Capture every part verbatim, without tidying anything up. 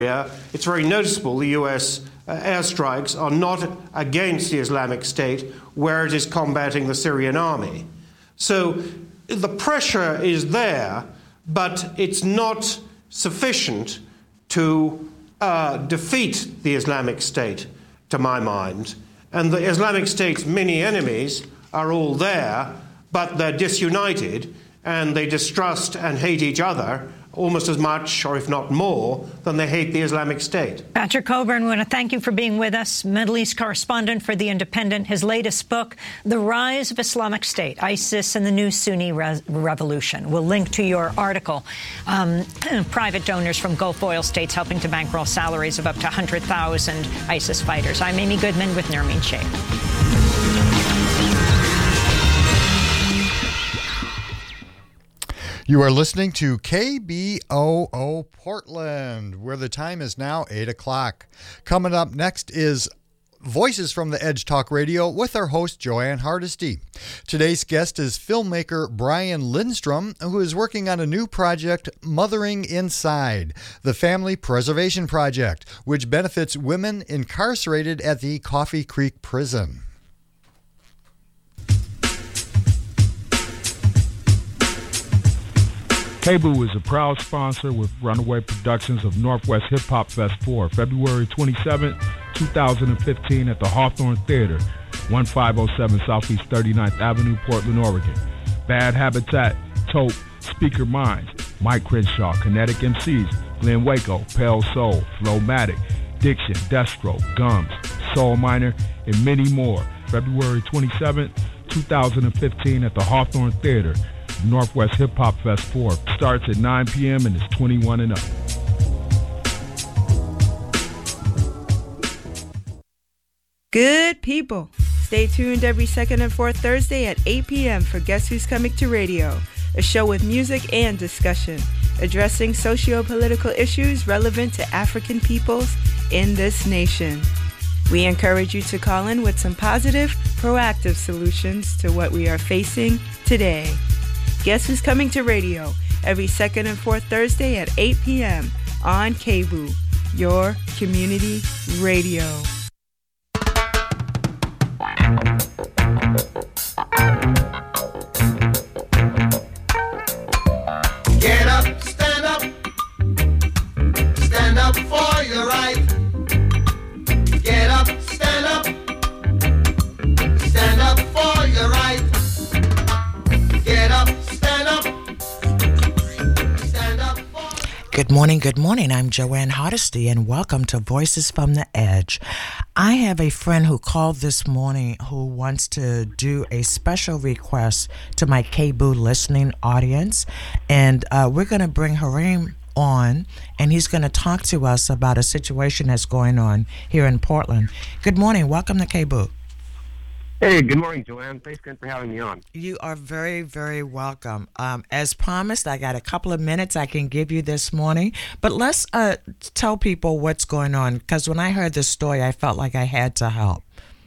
It's very noticeable the U S uh, airstrikes are not against the Islamic State where it is combating the Syrian army. So the pressure is there, but it's not sufficient to uh, defeat the Islamic State, to my mind. And the Islamic State's many enemies are all there, but they're disunited, and they distrust and hate each other almost as much, or if not more, than they hate the Islamic State. Patrick Cockburn, we want to thank you for being with us, Middle East correspondent for The Independent. His latest book, The Rise of Islamic State, ISIS and the New Sunni Re- Revolution. We'll link to your article. Um, private donors from Gulf oil states helping to bankroll salaries of up to one hundred thousand ISIS fighters. I'm Amy Goodman with Nermeen Sheikh. You are listening to K B O O Portland, where the time is now eight o'clock. Coming up next is Voices from the Edge Talk Radio with our host, Joanne Hardesty. Today's guest is filmmaker Brian Lindstrom, who is working on a new project, Mothering Inside, the Family Preservation Project, which benefits women incarcerated at the Coffee Creek Prison. K B O O is a proud sponsor with Runaway Productions of Northwest Hip Hop Fest four, February twenty-seventh, twenty fifteen at the Hawthorne Theater, fifteen oh seven Southeast thirty-ninth Avenue, Portland, Oregon. Bad Habitat, Tote, Speaker Minds, Mike Crenshaw, Kinetic M Cs, Glenn Waco, Pale Soul, Flowmatic, Diction, Destro, Gums, Soul Miner, and many more. February twenty-seventh, twenty fifteen at the Hawthorne Theater. Northwest Hip Hop Fest four starts at nine p.m. and is twenty-one and up. Good people. Stay tuned every second and fourth Thursday at eight p.m. for Guess Who's Coming to Radio, a show with music and discussion, addressing socio-political issues relevant to African peoples in this nation. We encourage you to call in with some positive, proactive solutions to what we are facing today. Guess Who's Coming to Radio, every second and fourth Thursday at eight p.m. on K B O O, your community radio. Get up, stand up, stand up for your right. Get up, stand up, stand up for your right. Get up, stand up, stand up for... Good morning, good morning. I'm Joanne Hardesty, and welcome to Voices from the Edge. I have a friend who called this morning who wants to do a special request to my K B O O listening audience, and uh, we're going to bring Harim on, and he's going to talk to us about a situation that's going on here in Portland. Good morning. Welcome to K B O O. Hey, good morning, Joanne. Thanks again for having me on. You are very, very welcome. Um, as promised, I got a couple of minutes I can give you this morning, but let's uh, tell people what's going on, because when I heard this story, I felt like I had to help.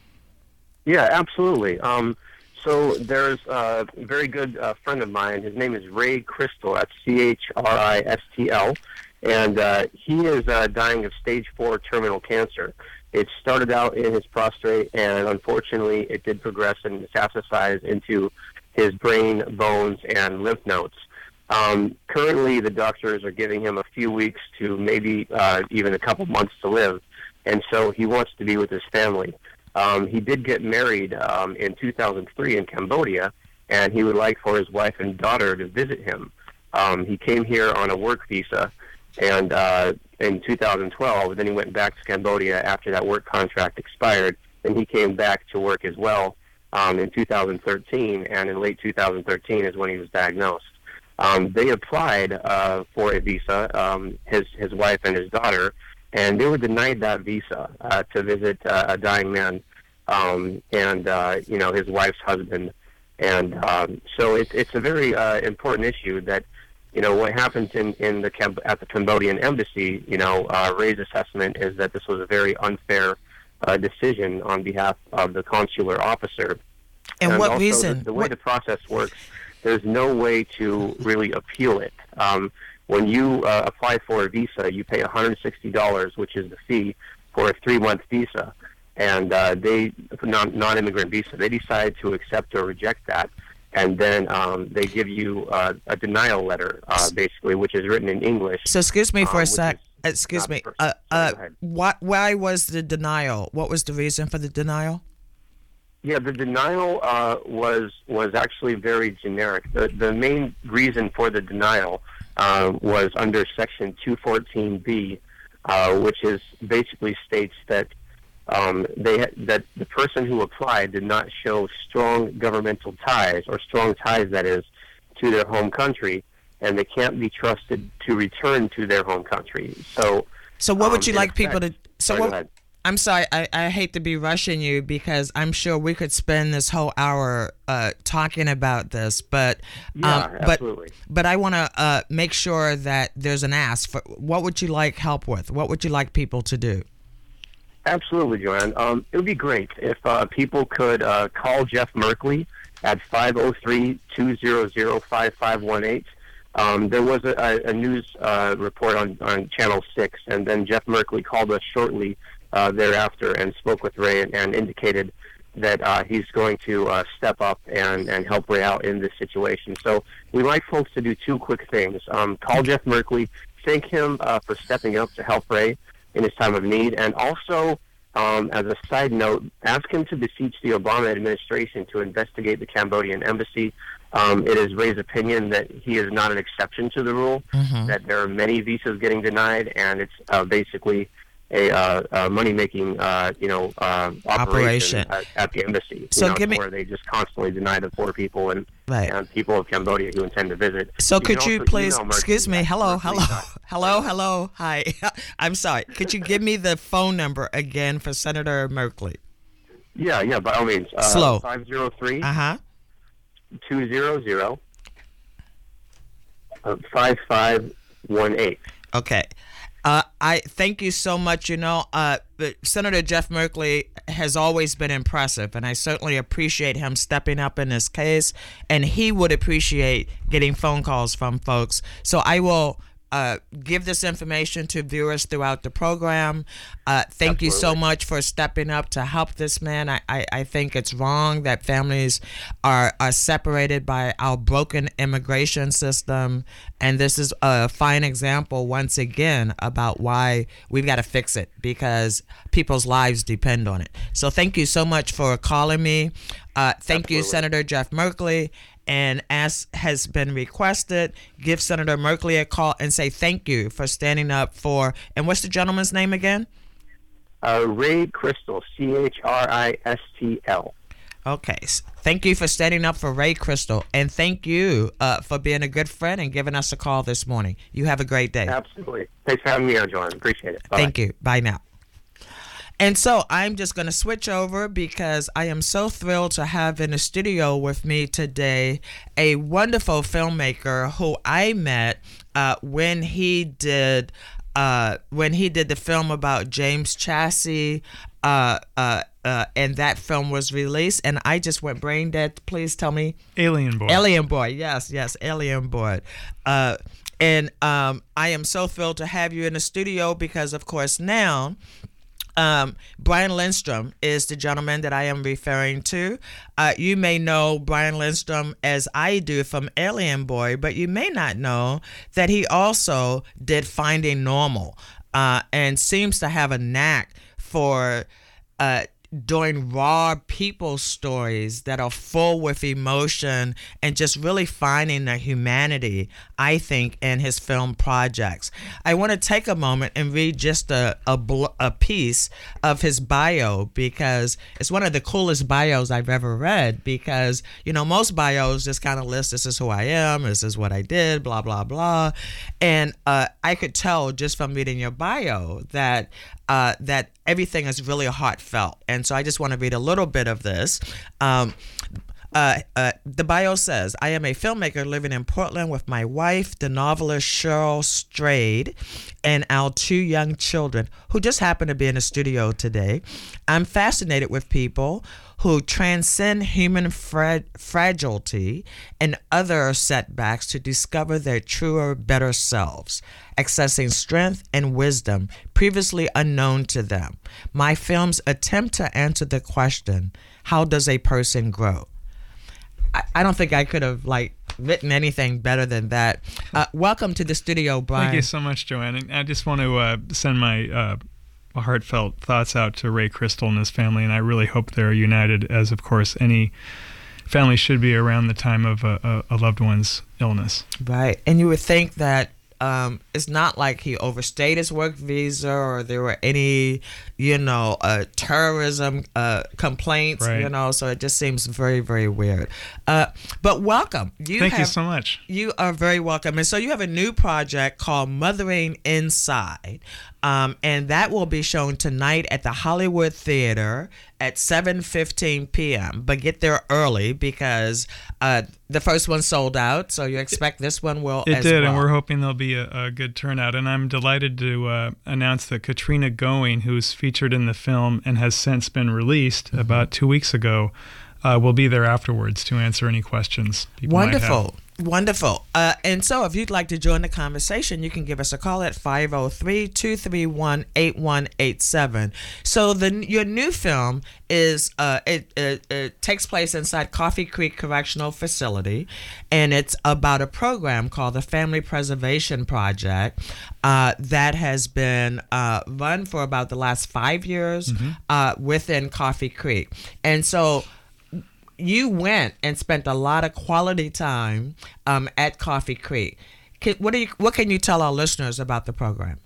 Yeah, absolutely. Um, so there's a very good uh, friend of mine. His name is Ray Crystal. That's C H R I S T L, and uh, he is uh, dying of stage four terminal cancer. It started out in his prostate, and unfortunately, it did progress and metastasize into his brain, bones, and lymph nodes. Um, currently, the doctors are giving him a few weeks to maybe uh, even a couple months to live, and so he wants to be with his family. Um, he did get married um, in two thousand three in Cambodia, and he would like for his wife and daughter to visit him. Um, he came here on a work visa, and uh, in two thousand twelve, then he went back to Cambodia after that work contract expired, and he came back to work as well um, in two thousand thirteen, and in late two thousand thirteen is when he was diagnosed. Um, they applied uh, for a visa, um, his, his wife and his daughter, and they were denied that visa uh, to visit uh, a dying man um, and, uh, you know, his wife's husband. And um, so it, it's a very uh, important issue that, you know, what happened in, in the Cam- at the Cambodian embassy, you know, uh, Ray's assessment is that this was a very unfair uh, decision on behalf of the consular officer. And, and what also reason? The, the way what? the process works, there's no way to really appeal it. Um, when you uh, apply for a visa, you pay one hundred sixty dollars, which is the fee for a three-month visa. And uh, they, non- non-immigrant visa, they decide to accept or reject that. And then um, they give you uh, a denial letter, uh, basically, which is written in English. So excuse me for um, a sec. Excuse me. Uh, uh, what, why was the denial? What was the reason for the denial? Yeah, the denial uh, was was actually very generic. The, the main reason for the denial uh, was under Section two fourteen B, uh, which is basically states that Um, they that the person who applied did not show strong governmental ties, or strong ties, that is, to their home country, and they can't be trusted to return to their home country. So, so what would um, you like people to? So sorry, what? I'm sorry, I, I hate to be rushing you because I'm sure we could spend this whole hour uh, talking about this, but yeah, um, but absolutely. but I want to uh, make sure that there's an ask for what would you like help with? What would you like people to do? Absolutely, Joanne. Um, it would be great if uh, people could uh, call Jeff Merkley at five oh three, two hundred, five five one eight. Um, there was a, a news uh, report on, on Channel six, and then Jeff Merkley called us shortly uh, thereafter and spoke with Ray and, and indicated that uh, he's going to uh, step up and, and help Ray out in this situation. So we like folks to do two quick things. Um, call Jeff Merkley, thank him uh, for stepping up to help Ray in his time of need, and also, um, as a side note, ask him to beseech the Obama administration to investigate the Cambodian embassy. Um, it is Ray's opinion that he is not an exception to the rule, mm-hmm. that there are many visas getting denied, and it's uh, basically a, uh, a money-making, uh, you know, uh, operation, operation. At, at the embassy. So you know, give me, where they just constantly deny the poor people and, right. and people of Cambodia who intend to visit. So you could you please, excuse me, hello, hello, Merkley. hello, hello, hi. I'm sorry. Could you give me the phone number again for Senator Merkley? Yeah, yeah, by all means. Uh, Slow. five oh three, uh-huh. two hundred, five five one eight. Okay. Uh, I thank you so much. You know, uh, Senator Jeff Merkley has always been impressive, and I certainly appreciate him stepping up in this case, and he would appreciate getting phone calls from folks. So I will uh, give this information to viewers throughout the program. Uh, thank Absolutely. you so much for stepping up to help this man. I, I, I think it's wrong that families are, are separated by our broken immigration system. And this is a fine example, once again, about why we've got to fix it, because people's lives depend on it. So thank you so much for calling me. Uh, thank Absolutely. you, Senator Jeff Merkley. And as has been requested, give Senator Merkley a call and say thank you for standing up for, and what's the gentleman's name again? Uh, Ray Cristol, C H R I S T L. Okay. Thank you for standing up for Ray Cristol. And thank you uh, for being a good friend and giving us a call this morning. You have a great day. Absolutely. Thanks for having me on, John. Appreciate it. Bye-bye. Thank you. Bye now. And so I'm just going to switch over because I am so thrilled to have in the studio with me today a wonderful filmmaker who I met uh, when he did uh, when he did the film about James Chassie, uh, uh, uh, and that film was released, and I just went brain dead. Please tell me. Alien Boy. Alien Boy. Yes, yes, Alien Boy. Uh, and um, I am so thrilled to have you in the studio because, of course, now. Um, Brian Lindstrom is the gentleman that I am referring to. Uh, you may know Brian Lindstrom as I do from Alien Boy, but you may not know that he also did Finding Normal uh, and seems to have a knack for uh, doing raw people stories that are full with emotion and just really finding the humanity, I think, in his film projects. I want to take a moment and read just a, a, a piece of his bio because it's one of the coolest bios I've ever read because, you know, most bios just kind of list, this is who I am, this is what I did, blah, blah, blah. And uh, I could tell just from reading your bio that Uh, that everything is really heartfelt. And so I just want to read a little bit of this. Um, uh, uh, the bio says, I am a filmmaker living in Portland with my wife, the novelist Cheryl Strayed, and our two young children who just happen to be in the studio today. I'm fascinated with people who transcend human fra- fragility and other setbacks to discover their truer, better selves, accessing strength and wisdom previously unknown to them. My films attempt to answer the question, how does a person grow? I, I don't think I could have, like, written anything better than that. Uh, welcome to the studio, Brian. Thank you so much, Joanne. And I just want to uh, send my uh, heartfelt thoughts out to Ray Crystal and his family, and I really hope they're united, as, of course, any family should be around the time of a, a loved one's illness. Right. And you would think that Um, it's not like he overstayed his work visa or there were any, you know, uh, terrorism uh, complaints, right. you know, so it just seems very, very weird. Uh, but welcome. You Thank have, you so much. You are very welcome. And so you have a new project called Mothering Inside, um, and that will be shown tonight at the Hollywood Theater at seven fifteen p.m. But get there early because uh, the first one sold out, so you expect this one will It as did, well. and we're hoping there'll be a, a good turnout. And I'm delighted to uh, announce that Katrina Going, who's featured in the film and has since been released mm-hmm. about two weeks ago, uh, will be there afterwards to answer any questions people Wonderful. might have. Wonderful. Uh, and so if you'd like to join the conversation, you can give us a call at five oh three, two three one, eight one eight seven. So the your new film is uh, it, it, it takes place inside Coffee Creek Correctional Facility, and it's about a program called the Family Preservation Project uh, that has been uh, run for about the last five years mm-hmm. uh, within Coffee Creek. And so you went and spent a lot of quality time um, at Coffee Creek. Can, what, do you, what can you tell our listeners about the program?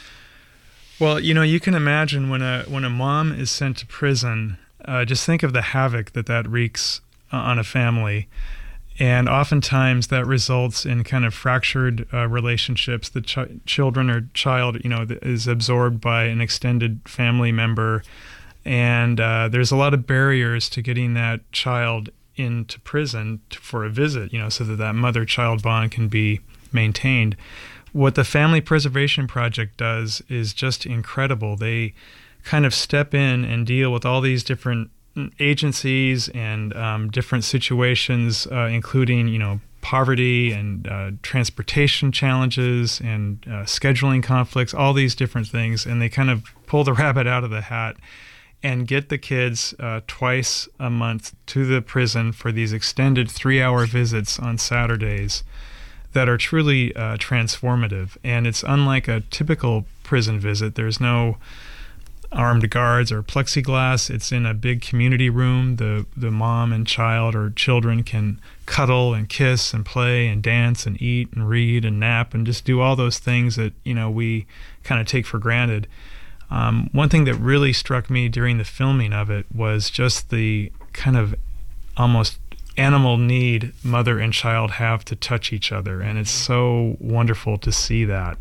Well, you know, you can imagine when a when a mom is sent to prison, uh, just think of the havoc that that wreaks uh, on a family. And oftentimes that results in kind of fractured uh, relationships. The ch- children or child, you know, is absorbed by an extended family member. And uh, there's a lot of barriers to getting that child into prison to, for a visit, you know, so that that mother-child bond can be maintained. What the Family Preservation Project does is just incredible. They kind of step in and deal with all these different agencies and um, different situations, uh, including, you know, poverty and uh, transportation challenges and uh, scheduling conflicts, all these different things. And they kind of pull the rabbit out of the hat and get the kids uh, twice a month to the prison for these extended three-hour visits on Saturdays that are truly uh, transformative. And it's unlike a typical prison visit. There's no armed guards or plexiglass. It's in a big community room. The, the mom and child or children can cuddle and kiss and play and dance and eat and read and nap and just do all those things that, you know, we kind of take for granted. Um, one thing that really struck me during the filming of it was just the kind of almost animal need mother and child have to touch each other, and it's so wonderful to see that.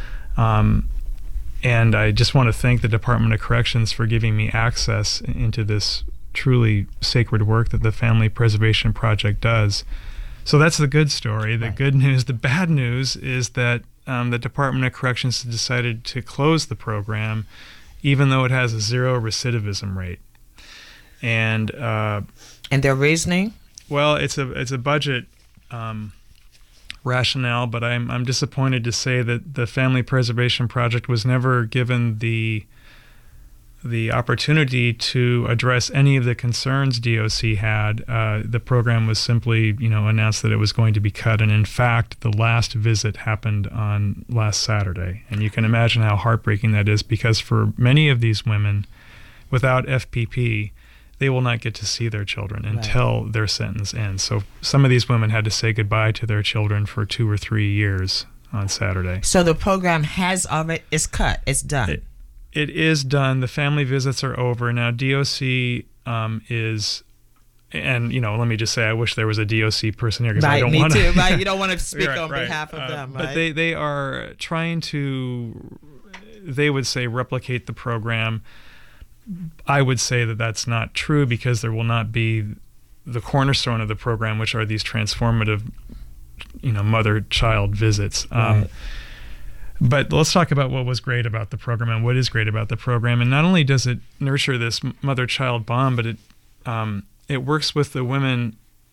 Um, and I just want to thank the Department of Corrections for giving me access into this truly sacred work that the Family Preservation Project does. So that's the good story. The right. good news. The bad news is that Um, the Department of Corrections has decided to close the program, even though it has a zero recidivism rate. And uh, and their reasoning? Well, it's a it's a budget um, rationale, but I'm I'm disappointed to say that the Family Preservation Project was never given the the opportunity to address any of the concerns D O C had. Uh, the program was simply, you know, announced that it was going to be cut. And in fact, the last visit happened on last Saturday. And you can imagine how heartbreaking that is, because for many of these women, without F P P, they will not get to see their children until right. their sentence ends. So some of these women had to say goodbye to their children for two or three years on Saturday. So the program has already, it's cut, it's done. It, It is done. The family visits are over. Now, D O C um, is, and, you know, let me just say, I wish there was a D O C person here, because right, I don't me want to. too, right? You don't want to speak right, on right. behalf of uh, them, right? But they, they are trying to, they would say, replicate the program. I would say that that's not true, because there will not be the cornerstone of the program, which are these transformative, you know, mother-child visits. Um, right. But let's talk about what was great about the program and what is great about the program. And not only does it nurture this mother-child bond, but it um, it works with the women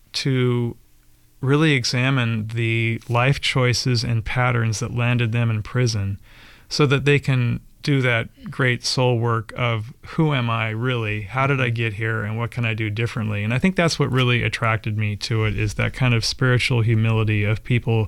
to really examine the life choices and patterns that landed them in prison so that they can do that great soul work of who am I really, how did I get here, and what can I do differently. And I think that's what really attracted me to it, is that kind of spiritual humility of people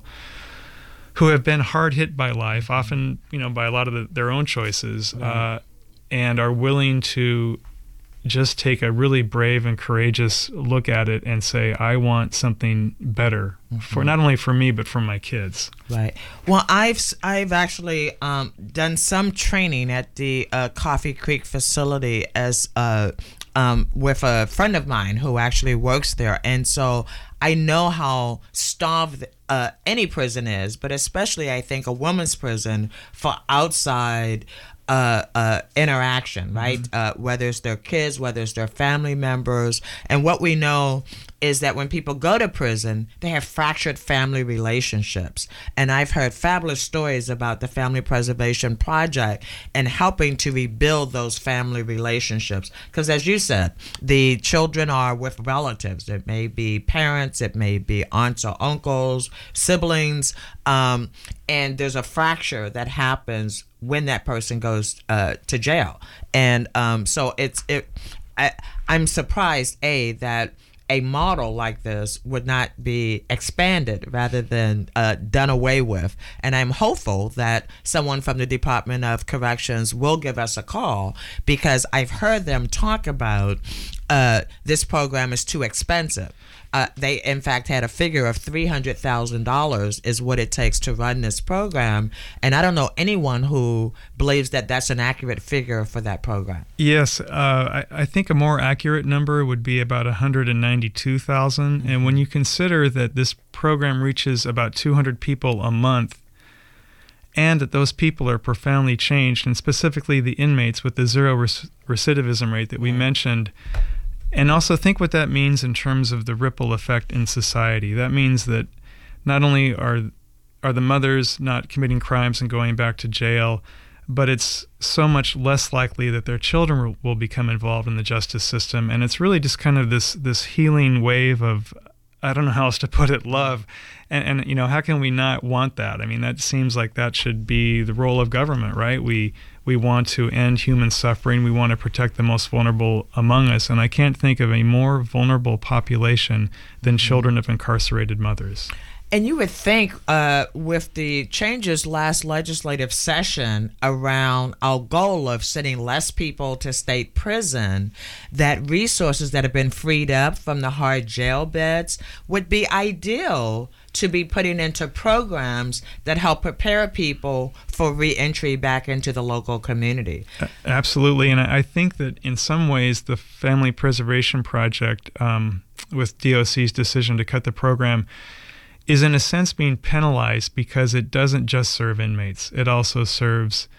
who have been hard hit by life, often, you know, by a lot of the, their own choices, right. uh, and are willing to just take a really brave and courageous look at it and say, I want something better mm-hmm. for not only for me, but for my kids. Right. Well, I've I've actually um, done some training at the uh, Coffee Creek facility as uh, um, with a friend of mine who actually works there. And so I know how starved uh, any prison is, but especially I think a woman's prison for outside Uh, uh, interaction, right? Mm-hmm. Uh, whether it's their kids, whether it's their family members. And what we know is that when people go to prison, they have fractured family relationships. And I've heard fabulous stories about the Family Preservation Project and helping to rebuild those family relationships. Because as you said, the children are with relatives. It may be parents, it may be aunts or uncles, siblings, um, and there's a fracture that happens when that person goes uh, to jail. And um, so it's it. I, I'm surprised, A, that a model like this would not be expanded rather than uh, done away with. And I'm hopeful that someone from the Department of Corrections will give us a call, because I've heard them talk about uh, this program is too expensive. Uh, they, in fact, had a figure of three hundred thousand dollars is what it takes to run this program. And I don't know anyone who believes that that's an accurate figure for that program. Yes, uh, I, I think a more accurate number would be about one hundred ninety-two thousand dollars. Mm-hmm. And when you consider that this program reaches about two hundred people a month, and that those people are profoundly changed, and specifically the inmates with the zero rec- recidivism rate that we mm-hmm. mentioned, and also think what that means in terms of the ripple effect in society. That means that not only are are the mothers not committing crimes and going back to jail, but it's so much less likely that their children will, will become involved in the justice system. And it's really just kind of this this healing wave of, I don't know how else to put it, love. And, and you know, how can we not want that? I mean, that seems like that should be the role of government, right? We we want to end human suffering. We want to protect the most vulnerable among us. And I can't think of a more vulnerable population than children of incarcerated mothers. And you would think uh, with the changes last legislative session around our goal of sending less people to state prison, that resources that have been freed up from the hard jail beds would be ideal to be putting into programs that help prepare people for reentry back into the local community. Absolutely. And I think that in some ways the Family Preservation Project, um, with D O C's decision to cut the program, is in a sense being penalized because it doesn't just serve inmates. It also serves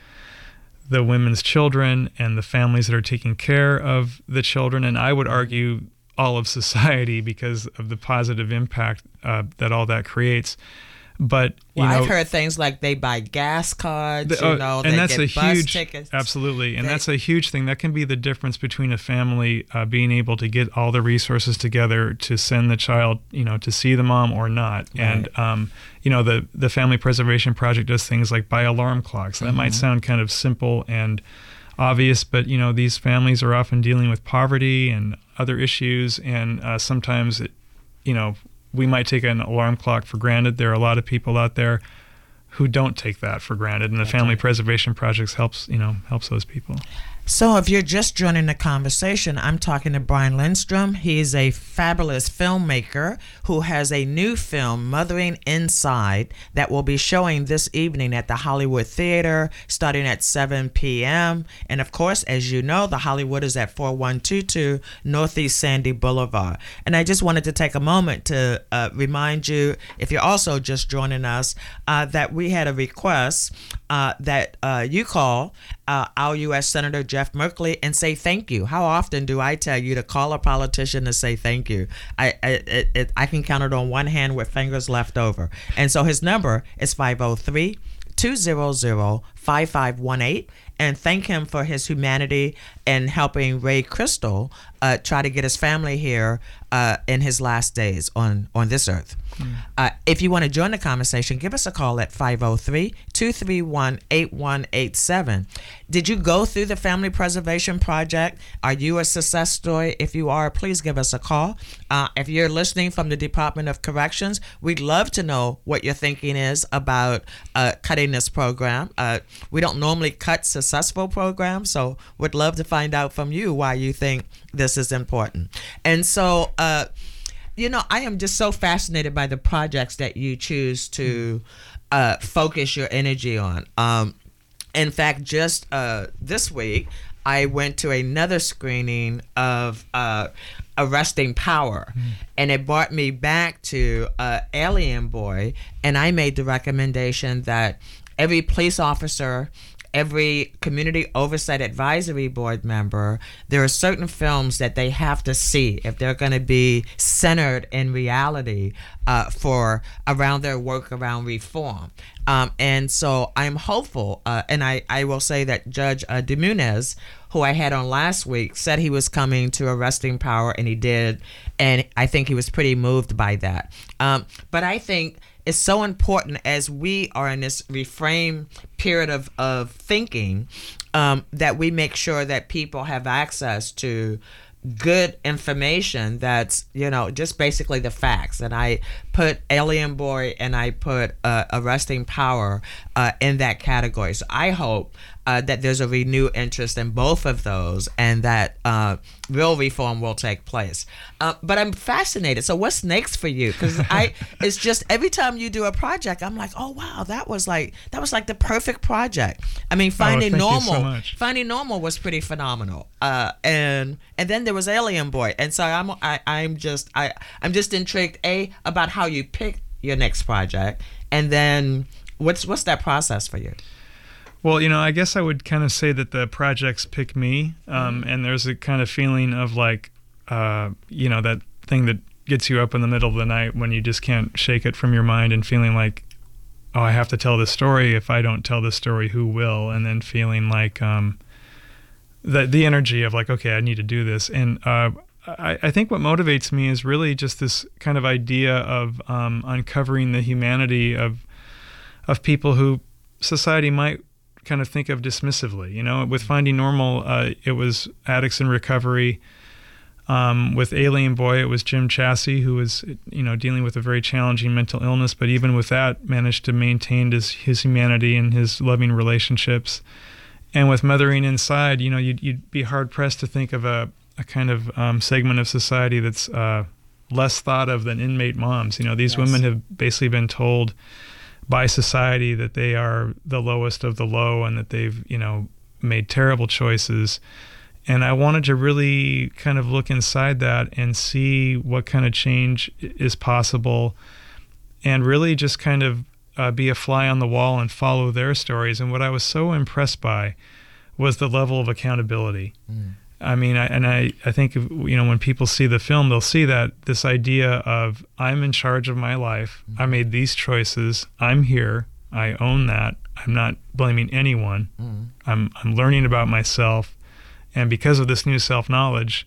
the women's children and the families that are taking care of the children, and I would argue all of society because of the positive impact uh, that all that creates. But you well, know, I've heard things like they buy gas cards, the, uh, you know, and they that's get a bus huge, tickets. Absolutely, and they, that's a huge thing. That can be the difference between a family uh, being able to get all the resources together to send the child, you know, to see the mom or not. Right. And um, you know, the the Family Preservation Project does things like buy alarm clocks. That mm-hmm. might sound kind of simple and obvious, but you know, these families are often dealing with poverty and other issues, and uh, sometimes it, you know, we might take an alarm clock for granted. There are a lot of people out there who don't take that for granted, and the That's Family right. Preservation Project helps, you know, helps those people. So if you're just joining the conversation, I'm talking to Brian Lindstrom. He's a fabulous filmmaker who has a new film, Mothering Inside, that will be showing this evening at the Hollywood Theater starting at seven p.m. And of course, as you know, the Hollywood is at forty-one twenty-two Northeast Sandy Boulevard. And I just wanted to take a moment to uh, remind you, if you're also just joining us, uh, that we had a request uh, that uh, you call uh, our U S Senator Jeff Merkley and say thank you. How often do I tell you to call a politician to say thank you? I I, it, it, I can count it on one hand with fingers left over. And so his number is five oh three, two hundred, five five one eight. and thank him for his humanity and helping Ray Crystal uh, try to get his family here uh, in his last days on, on this earth. Mm. Uh, if you want to join the conversation, give us a call at five oh three, two three one, eight one eight seven. Did you go through the Family Preservation Project? Are you a success story? If you are, please give us a call. Uh, if you're listening from the Department of Corrections, we'd love to know what your thinking is about uh, cutting this program. Uh, we don't normally cut successful programs, so we'd love to find out from you why you think this is important. And so, uh, you know, I am just so fascinated by the projects that you choose to uh, focus your energy on. Um, in fact, just uh, this week, I went to another screening of uh, Arresting Power, mm. and it brought me back to uh, Alien Boy, and I made the recommendation that every police officer, every community oversight advisory board member, there are certain films that they have to see if they're going to be centered in reality uh, for around their work around reform. Um, and so I'm hopeful, uh, and I, I will say that Judge uh, DeMunez, who I had on last week, said he was coming to Arresting Power, and he did, and I think he was pretty moved by that. Um, but I think it's so important as we are in this reframe period of, of thinking um, that we make sure that people have access to good information that's, you know, just basically the facts. And I put Alien Boy and I put uh, Arresting Power uh, in that category. So I hope uh, that there's a renewed interest in both of those and that uh, real reform will take place. Uh, but I'm fascinated. So what's next for you? Because I, it's just every time you do a project, I'm like, oh wow, that was like that was like the perfect project. I mean, Finding oh, Normal, so much. Finding Normal was pretty phenomenal. Uh, and and then there was Alien Boy, and so I'm I, I'm just I I'm just intrigued a about how you pick your next project, and then what's what's that process for you? Well, you know, I guess I would kind of say that the projects pick me, um, and there's a kind of feeling of like, uh, you know, that thing that gets you up in the middle of the night when you just can't shake it from your mind and feeling like, oh, I have to tell this story. If I don't tell this story, who will? And then feeling like um, the, the energy of like, okay, I need to do this. And uh, I, I think what motivates me is really just this kind of idea of um, uncovering the humanity of of people who society might kind of think of dismissively. You know, with Finding Normal, uh, it was addicts in recovery. Um, with Alien Boy, it was Jim Chassie, who was, you know, dealing with a very challenging mental illness, but even with that, managed to maintain his, his humanity and his loving relationships. And with Mothering Inside, you know, you'd, you'd be hard-pressed to think of a, a kind of um, segment of society that's uh, less thought of than inmate moms. You know, these yes. women have basically been told by society that they are the lowest of the low and that they've, you know, made terrible choices. And I wanted to really kind of look inside that and see what kind of change is possible and really just kind of uh, be a fly on the wall and follow their stories. And what I was so impressed by was the level of accountability. Mm. I mean, I, and I, I think, you know, when people see the film, they'll see that this idea of I'm in charge of my life. Mm-hmm. I made these choices. I'm here. I own that. I'm not blaming anyone. Mm-hmm. I'm, I'm learning about myself. And because of this new self-knowledge,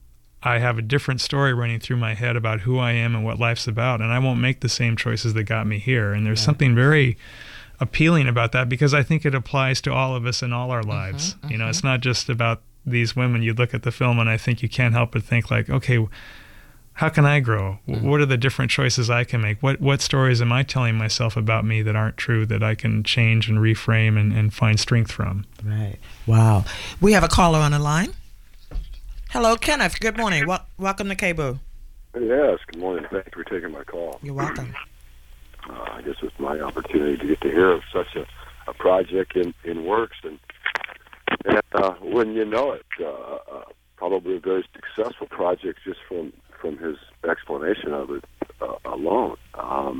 I have a different story running through my head about who I am and what life's about. And I won't make the same choices that got me here. And there's yeah. something very appealing about that because I think it applies to all of us in all our lives. Mm-hmm, mm-hmm. You know, it's not just about these women. You look at the film and I think you can't help but think like, okay, how can I grow? Mm-hmm. What are the different choices I can make? What what stories am I telling myself about me that aren't true that I can change and reframe and, and find strength from? Right. Wow. We have a caller on the line. Hello, Kenneth. Good morning. Wel- welcome to K B O O. Yes, good morning. Thank you for taking my call. You're welcome. Uh, I guess it's my opportunity to get to hear of such a, a project in, in works. And And uh, wouldn't you know it, uh, uh, probably a very successful project just from, from his explanation of it uh, alone. Um,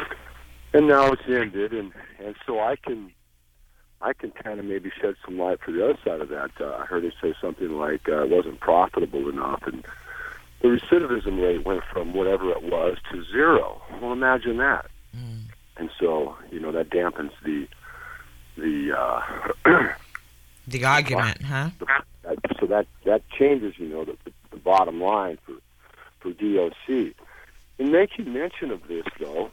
and now it's ended, and, and so I can I can kind of maybe shed some light for the other side of that. Uh, I heard him say something like uh, it wasn't profitable enough, and the recidivism rate went from whatever it was to zero. Well, imagine that. Mm. And so, you know, that dampens the the uh, The argument, huh? So that that changes, you know, the, the bottom line for for D O C. In making mention of this, though,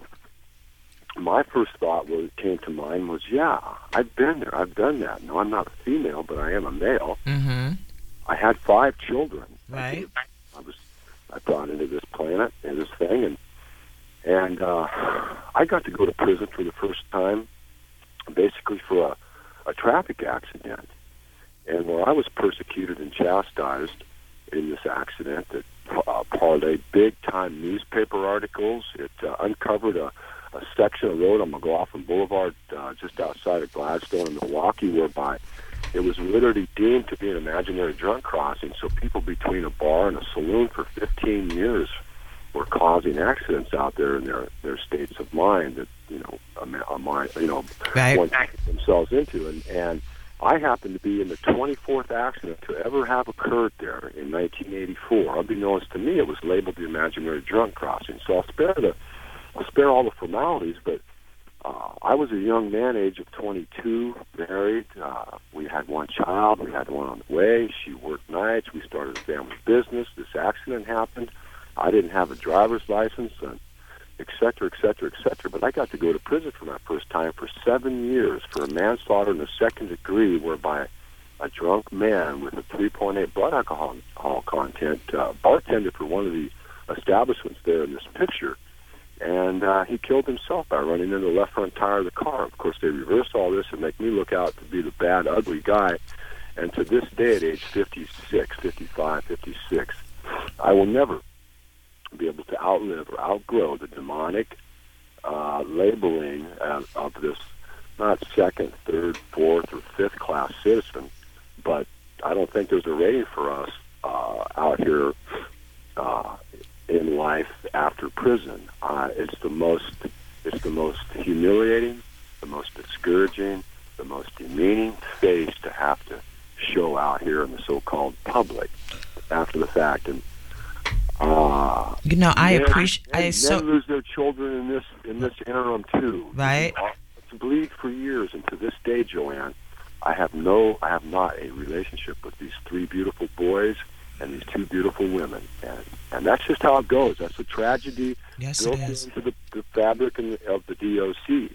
my first thought was came to mind was, yeah, I've been there, I've done that. No, I'm not a female, but I am a male. Mm-hmm. I had five children. Right. I was I brought into this planet and this thing, and and uh, I got to go to prison for the first time, basically for a, a traffic accident, and where I was persecuted and chastised in this accident that uh, parlayed big-time newspaper articles. It uh, uncovered a, a section of road on McLaughlin Boulevard uh, just outside of Gladstone in Milwaukee, whereby it was literally deemed to be an imaginary drunk crossing. So people between a bar and a saloon for fifteen years were causing accidents out there in their, their states of mind that, you know, a, a mind, you know, right. one themselves into. And, and I happened to be in the twenty-fourth accident to ever have occurred there in nineteen eighty-four. Unbeknownst to me, it was labeled the imaginary drunk crossing. So I'll spare the, I'll spare all the formalities, but uh, I was a young man, age of twenty-two, married. Uh, we had one child. We had one on the way. She worked nights. We started a family business. This accident happened. I didn't have a driver's license, and et cetera, et cetera, et cetera. But I got to go to prison for my first time for seven years for a manslaughter in the second degree, whereby a drunk man with a three point eight blood alcohol, alcohol content uh, bartended for one of the establishments there in this picture, and uh, he killed himself by running into the left front tire of the car. Of course, they reversed all this and make me look out to be the bad, ugly guy. And to this day, at age fifty-six, fifty-five, fifty-six, I will never be able to outlive or outgrow the demonic uh, labeling uh, of this not second, third, fourth, or fifth class citizen, but I don't think there's a rating for us uh, out here uh, in life after prison. Uh, it's the most, it's the most humiliating, the most discouraging, the most demeaning face to have to show out here in the so-called public after the fact. And Uh, you know, I men, appreciate. I men so lose their children in this in this interim too. Right. It's bleed for years, and to this day, Joanne, I have no, I have not a relationship with these three beautiful boys and these two beautiful women, and and that's just how it goes. That's a tragedy yes, built it is. into the, the fabric in, of the D O C.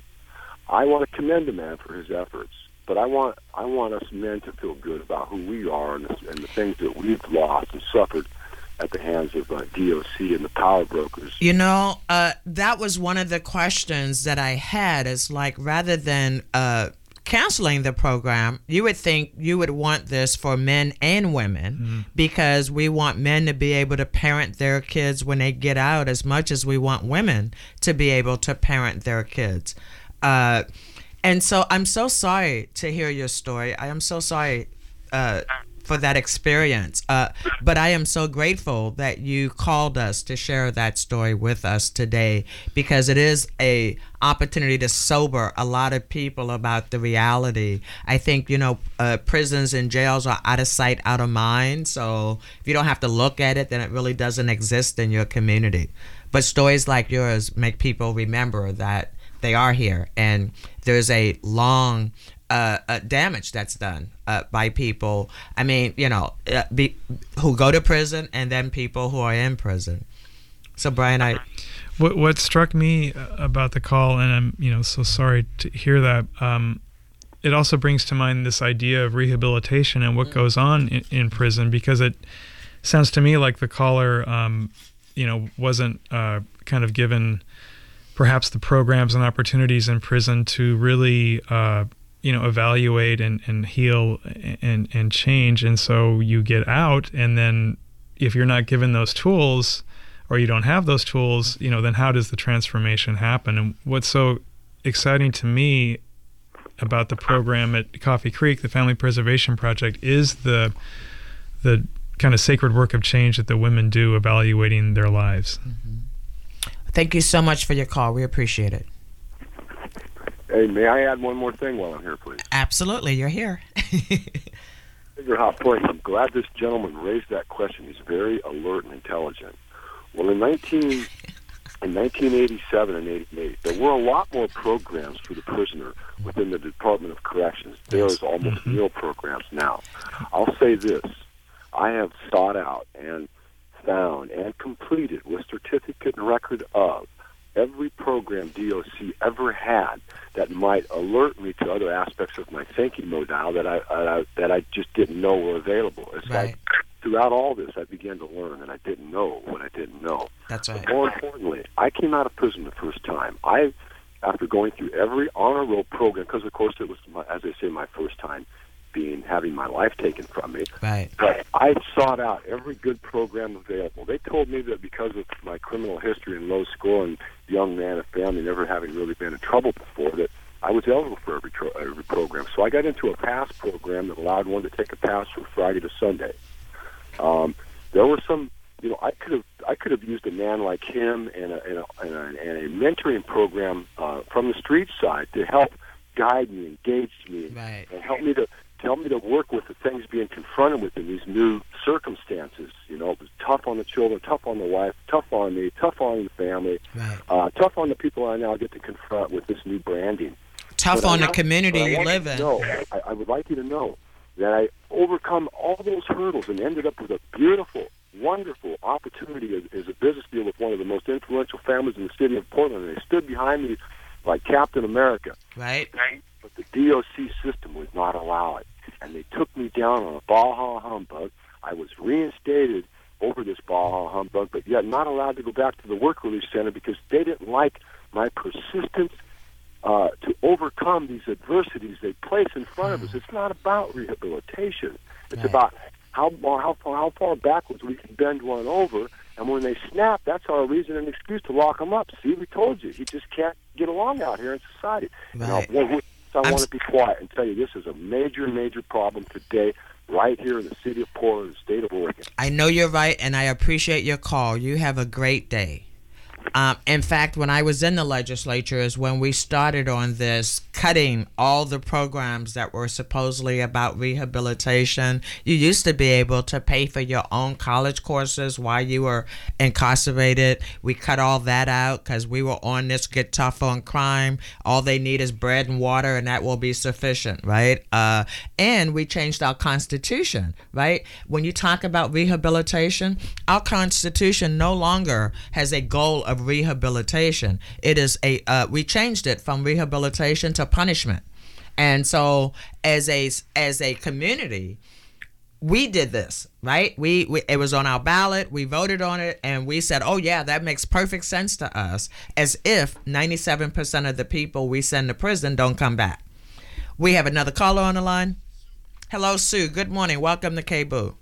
I want to commend a man for his efforts, but I want I want us men to feel good about who we are and the, and the things that we've lost and suffered at the hands of uh, D O C and the power brokers. You know, uh, that was one of the questions that I had. Is like, rather than uh, canceling the program, you would think you would want this for men and women, mm-hmm. because we want men to be able to parent their kids when they get out as much as we want women to be able to parent their kids. Uh, and so I'm so sorry to hear your story. I am so sorry uh, for that experience. Uh, but I am so grateful that you called us to share that story with us today, because it is a opportunity to sober a lot of people about the reality. I think, you know, uh, prisons and jails are out of sight, out of mind. So if you don't have to look at it, then it really doesn't exist in your community. But stories like yours make people remember that they are here, and there's a long Uh, uh, damage that's done uh, by people. I mean, you know, uh, be, who go to prison, and then people who are in prison. So, Brian, I. What what struck me about the call, and I'm you know so sorry to hear that. Um, it also brings to mind this idea of rehabilitation and what mm-hmm. goes on in, in prison, because it sounds to me like the caller, um, you know, wasn't uh, kind of given perhaps the programs and opportunities in prison to really. Uh, you know, evaluate and, and heal and, and change. And so you get out, and then if you're not given those tools, or you don't have those tools, you know, then how does the transformation happen? And what's so exciting to me about the program at Coffee Creek, the Family Preservation Project, is the the kind of sacred work of change that the women do, evaluating their lives. Mm-hmm. Thank you so much for your call. We appreciate it. Hey, may I add one more thing while I'm here, please? Absolutely. You're here. Figure hot point. I'm glad this gentleman raised that question. He's very alert and intelligent. Well, in nineteen in nineteen eighty-seven and eighty-eight, there were a lot more programs for the prisoner within the Department of Corrections. There is almost Mm-hmm. no programs now. I'll say this. I have sought out and found and completed with certificate and record of every program D O C ever had that might alert me to other aspects of my thinking modal that I, I that I just didn't know were available. It's Right. like throughout all this, I began to learn, and I didn't know what I didn't know. That's right. But more importantly, I came out of prison the first time. I, after going through every honor roll program, because of course it was, my, as I say, my first time being having my life taken from me. Right. But I sought out every good program available. They told me that because of my criminal history and low score and young man and family, never having really been in trouble before, that I was eligible for every, tro- every program. So I got into a pass program that allowed one to take a pass from Friday to Sunday. Um, there were some, you know, I could have I could have used a man like him and a, and a, and a, and a mentoring program uh, from the street side to help guide me, engage me, Right. and help me to help me to work with the things being confronted with in these new circumstances. You know, it was tough on the children, tough on the wife, tough on me, tough on the family, Right. uh, tough on the people I now get to confront with this new branding. Tough But on I- the community but I you want live you in. to know, I, I would like you to know that I overcome all those hurdles and ended up with a beautiful, wonderful opportunity as, as a business deal with one of the most influential families in the city of Portland. And they stood behind me like Captain America. Right. But the D O C system would not allow it. And they took me down on a Baja humbug. I was reinstated over this Baja humbug, but yet not allowed to go back to the work release center because they didn't like my persistence uh, to overcome these adversities they place in front of us. It's not about rehabilitation. It's Right. about how how far, how far backwards we can bend one over. And when they snap, that's our reason and excuse to lock them up. See, we told you. He just can't get along out here in society. Right. And I, so I I'm want s- to be quiet and tell you this is a major, major problem today right here in the city of Portland, the state of Oregon. I know you're right, and I appreciate your call. You have a great day. Um, in fact, when I was in the legislature is when we started on this, cutting all the programs that were supposedly about rehabilitation. You used to be able to pay for your own college courses while you were incarcerated. We cut all that out because we were on this Get Tough on Crime. All they need is bread and water, and that will be sufficient, right? Uh, and we changed our Constitution, right? When you talk about rehabilitation, our Constitution no longer has a goal of rehabilitation. It is a uh, we changed it from rehabilitation to punishment. And so as a as a community, we did this, right? We, we it was on our ballot, we voted on it, and we said, oh yeah, that makes perfect sense to us, as if ninety-seven percent of the people we send to prison don't come back. We have another caller on the line. Hello, Sue. Good morning. Welcome to K-Boo.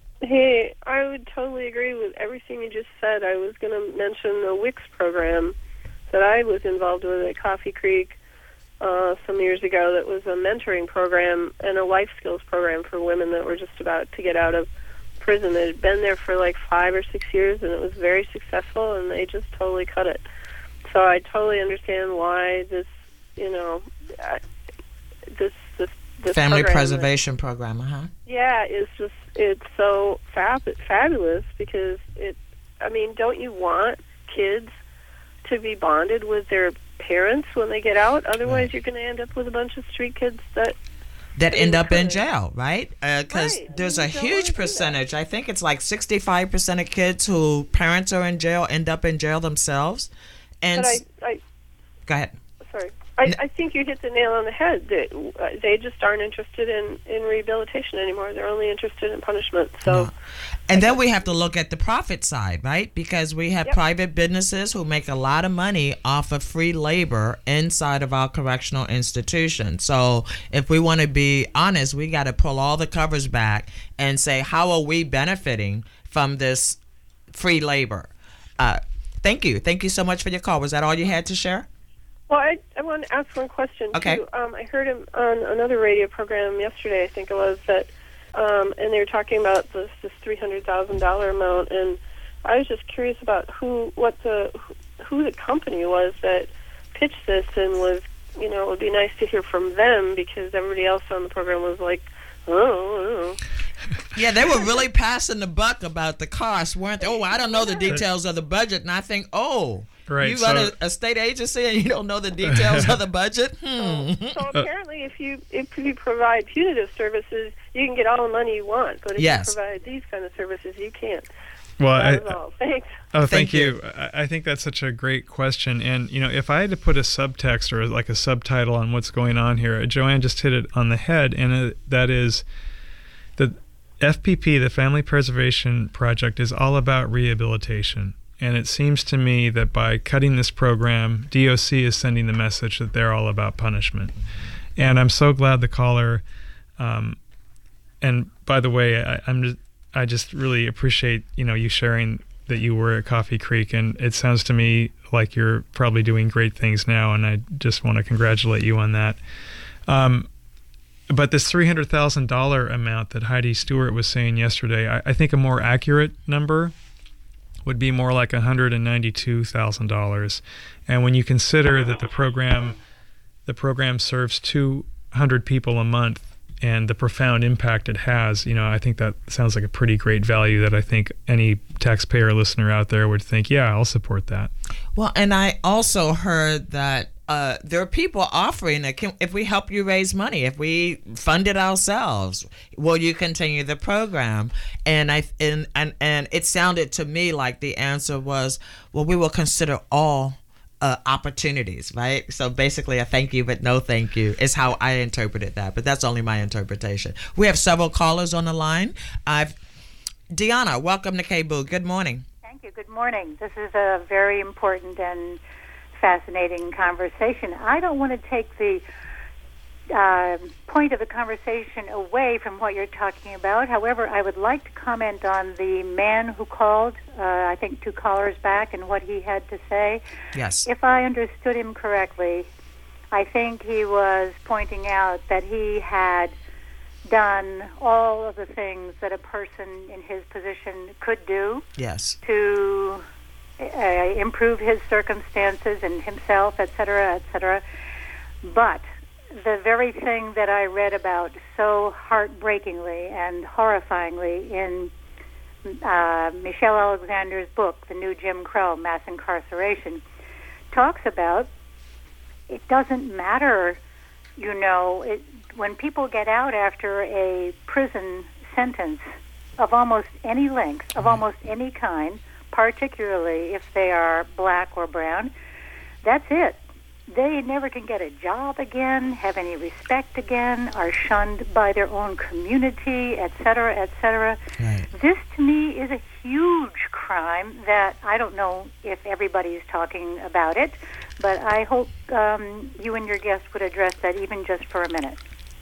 Hey, I would totally agree with everything you just said. I was going to mention the W I C program that I was involved with at Coffee Creek uh, some years ago. That was a mentoring program and a life skills program for women that were just about to get out of prison. It had been there for like five or six years, and it was very successful, and they just totally cut it. So I totally understand why this, you know, uh, this this this Family program preservation program, uh-huh. Yeah, it's just it's so fab- fabulous because it. I mean, don't you want kids to be bonded with their parents when they get out? Otherwise, you're going to end up with a bunch of street kids that that end up in jail, right? Because uh, right. there's a huge percentage. I think it's like sixty-five percent of kids who parents are in jail end up in jail themselves. And but I, I go ahead. Sorry. I, I think you hit the nail on the head. They, uh, they just aren't interested in, in rehabilitation anymore. They're only interested in punishment. So, no. And then we have to look at the profit side, right? Because we have Yep. private businesses who make a lot of money off of free labor inside of our correctional institution. So if we want to be honest, we got to pull all the covers back and say, how are we benefiting from this free labor? Uh, thank you. Thank you so much for your call. Was that all you had to share? Well, I, I want to ask one question, okay. too. Um, I heard him on another radio program yesterday, I think it was, that, um, and they were talking about this, this three hundred thousand dollars amount, and I was just curious about who, what the, who the company was that pitched this, and was, you know, it would be nice to hear from them, because everybody else on the program was like, oh, oh. Yeah, they were really passing the buck about the cost, weren't they? Oh, I don't know the details of the budget, and I think, oh, Right. You so, run a, a state agency and you don't know the details of the budget? Hmm. So apparently, if you if you provide punitive services, you can get all the money you want. But if Yes. you provide these kind of services, you can't. well, That I, is all. Thanks. Oh, thank, Thank you. I I think that's such a great question. And, you know, if I had to put a subtext or like a subtitle on what's going on here, Joanne just hit it on the head. And uh, that is the F P P, the Family Preservation Project, is all about rehabilitation. And it seems to me that by cutting this program, D O C is sending the message that they're all about punishment. And I'm so glad the caller, um, and by the way, I, I'm just, I just really appreciate, you know, you sharing that you were at Coffee Creek, and it sounds to me like you're probably doing great things now, and I just want to congratulate you on that. Um, but this three hundred thousand dollars amount that Heidi Stewart was saying yesterday, I, I think a more accurate number would be more like one hundred ninety-two thousand dollars. And when you consider that the program the program serves two hundred people a month and the profound impact it has, you know, I think that sounds like a pretty great value that I think any taxpayer listener out there would think, yeah, I'll support that. Well, and I also heard that uh, there are people offering that can, if we help you raise money, if we fund it ourselves, will you continue the program? And I and and, and it sounded to me like the answer was, well, we will consider all uh, opportunities, right? So basically a thank you but no thank you is how I interpreted that, but that's only my interpretation. We have several callers on the line. I've Deanna, welcome to K B O O. Good morning. Thank you. Good morning. This is a very important and fascinating conversation. I don't want to take the uh, point of the conversation away from what you're talking about. However, I would like to comment on the man who called, uh, I think two callers back, and what he had to say. Yes. If I understood him correctly, I think he was pointing out that he had done all of the things that a person in his position could do Yes. to uh, improve his circumstances and himself, et cetera, et cetera. But the very thing that I read about so heartbreakingly and horrifyingly in uh, Michelle Alexander's book, The New Jim Crow, Mass Incarceration, talks about it doesn't matter, you know, it, when people get out after a prison sentence of almost any length, of almost any kind, particularly if they are black or brown, that's it. They never can get a job again, have any respect again, are shunned by their own community, et cetera, et cetera. Right. This, to me, is a huge crime that I don't know if everybody is talking about it, but I hope um, you and your guest would address that even just for a minute.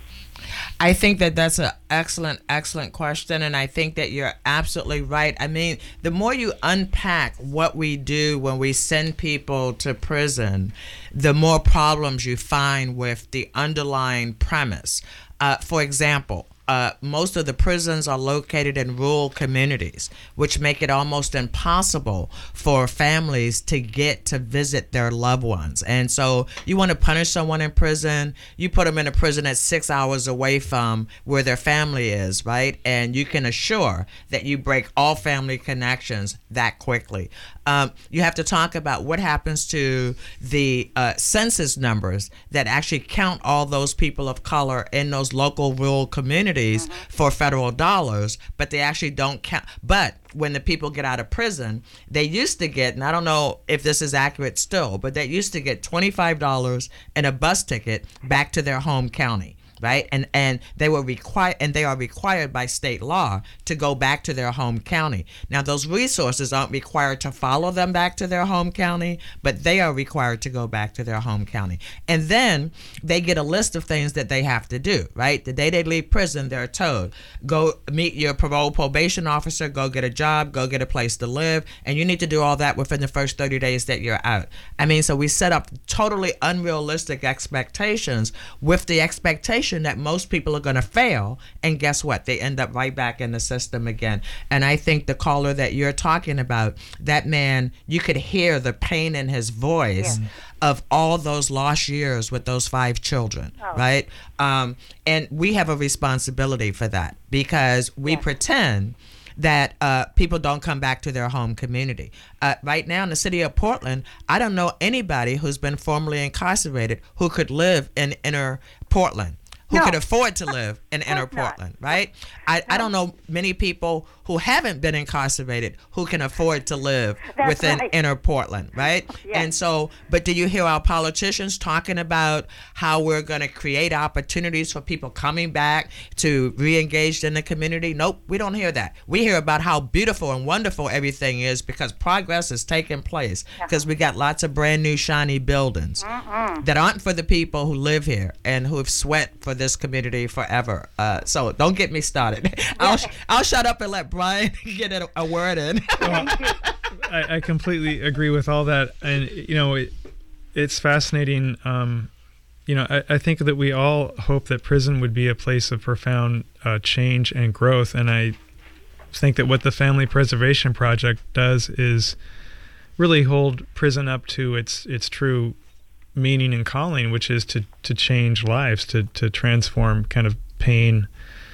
I think that that's an excellent, excellent question, and I think that you're absolutely right. I mean, the more you unpack what we do when we send people to prison, the more problems you find with the underlying premise. Uh, for example, uh, most of the prisons are located in rural communities, which make it almost impossible for families to get to visit their loved ones. And so you want to punish someone in prison, you put them in a prison that's six hours away from where their family is, right? And you can assure that you break all family connections that quickly. Um, you have to talk about what happens to the uh, census numbers that actually count all those people of color in those local rural communities mm-hmm. for federal dollars, but they actually don't count. But when the people get out of prison, they used to get, and I don't know if this is accurate still, but they used to get twenty-five dollars and a bus ticket back to their home county. Right, and and they were required, and they are required by state law to go back to their home county. Now, those resources aren't required to follow them back to their home county, but they are required to go back to their home county. And then they get a list of things that they have to do. Right, the day they leave prison, they're told, go meet your parole probation officer, go get a job, go get a place to live, and you need to do all that within the first thirty days that you're out. I mean, so we set up totally unrealistic expectations with the expectation that most people are going to fail, and guess what? They end up right back in the system again. And I think the caller that you're talking about, that man, you could hear the pain in his voice yeah. of all those lost years with those five children, oh. right? Um, and we have a responsibility for that because we yeah. pretend that uh, people don't come back to their home community. Uh, right now in the city of Portland, I don't know anybody who's been formerly incarcerated who could live in inner Portland, who No. could afford to live in inner Portland, right? I, I don't know many people who haven't been incarcerated who can afford to live That's within right. inner Portland, right? Yes. And so, but do you hear our politicians talking about how we're going to create opportunities for people coming back to re-engage in the community? Nope, we don't hear that. We hear about how beautiful and wonderful everything is because progress is taking place, because we got lots of brand new shiny buildings Mm-mm. that aren't for the people who live here and who have sweat for this community forever. Uh, so don't get me started. I'll sh- I'll shut up and let Brian get a, a word in. I, I completely agree with all that, and you know, it, it's fascinating. Um, you know, I, I think that we all hope that prison would be a place of profound uh, change and growth, and I think that what the Family Preservation Project does is really hold prison up to its its true meaning and calling, which is to to change lives, to to transform kind of pain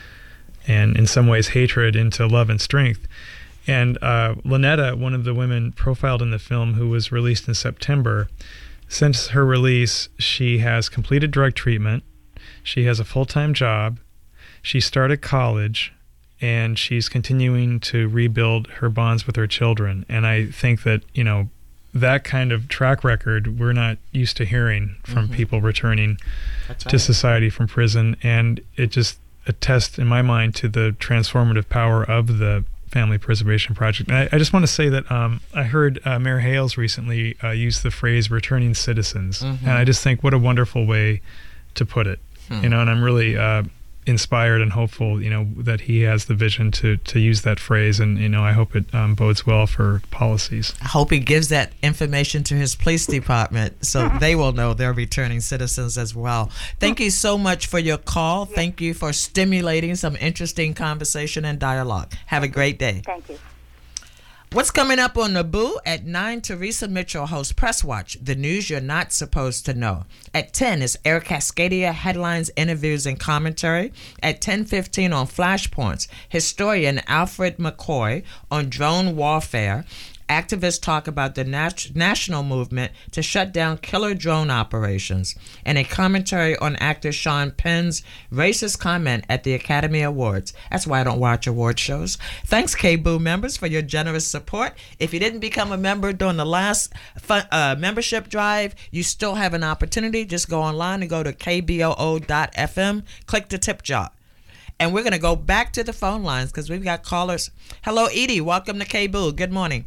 and in some ways hatred into love and strength. And uh, Lynetta, one of the women profiled in the film who was released in September, since her release, she has completed drug treatment, she has a full-time job, she started college, and she's continuing to rebuild her bonds with her children. And I think that, you know, that kind of track record we're not used to hearing from Mhm. people returning That's to right. society from prison, and it just attests in my mind to the transformative power of the Family Preservation Project. And I, I just want to say that um, I heard uh, Mayor Hales recently uh, use the phrase returning citizens, Mhm. and I just think what a wonderful way to put it. Hmm. You know, and I'm really uh, inspired and hopeful, you know, that he has the vision to to use that phrase, and you know, I hope it um, bodes well for policies. I hope he gives that information to his police department so they will know they're returning citizens as well. Thank you so much for your call. Thank you for stimulating some interesting conversation and dialogue. Have a great day. Thank you. What's coming up on Naboo? At nine, Teresa Mitchell hosts Press Watch, the news you're not supposed to know. At ten is Eric Cascadia, headlines, interviews, and commentary. At ten fifteen on Flashpoints, historian Alfred McCoy on drone warfare. Activists talk about the nat- national movement to shut down killer drone operations, and a commentary on actor Sean Penn's racist comment at the Academy Awards. That's why I don't watch award shows. Thanks, K-Boo members, for your generous support. If you didn't become a member during the last fun, uh, membership drive, you still have an opportunity. Just go online and go to k b o o dot f m, click the tip jar. And we're going to go back to the phone lines because we've got callers. Hello, Edie. Welcome to K-Boo. Good morning.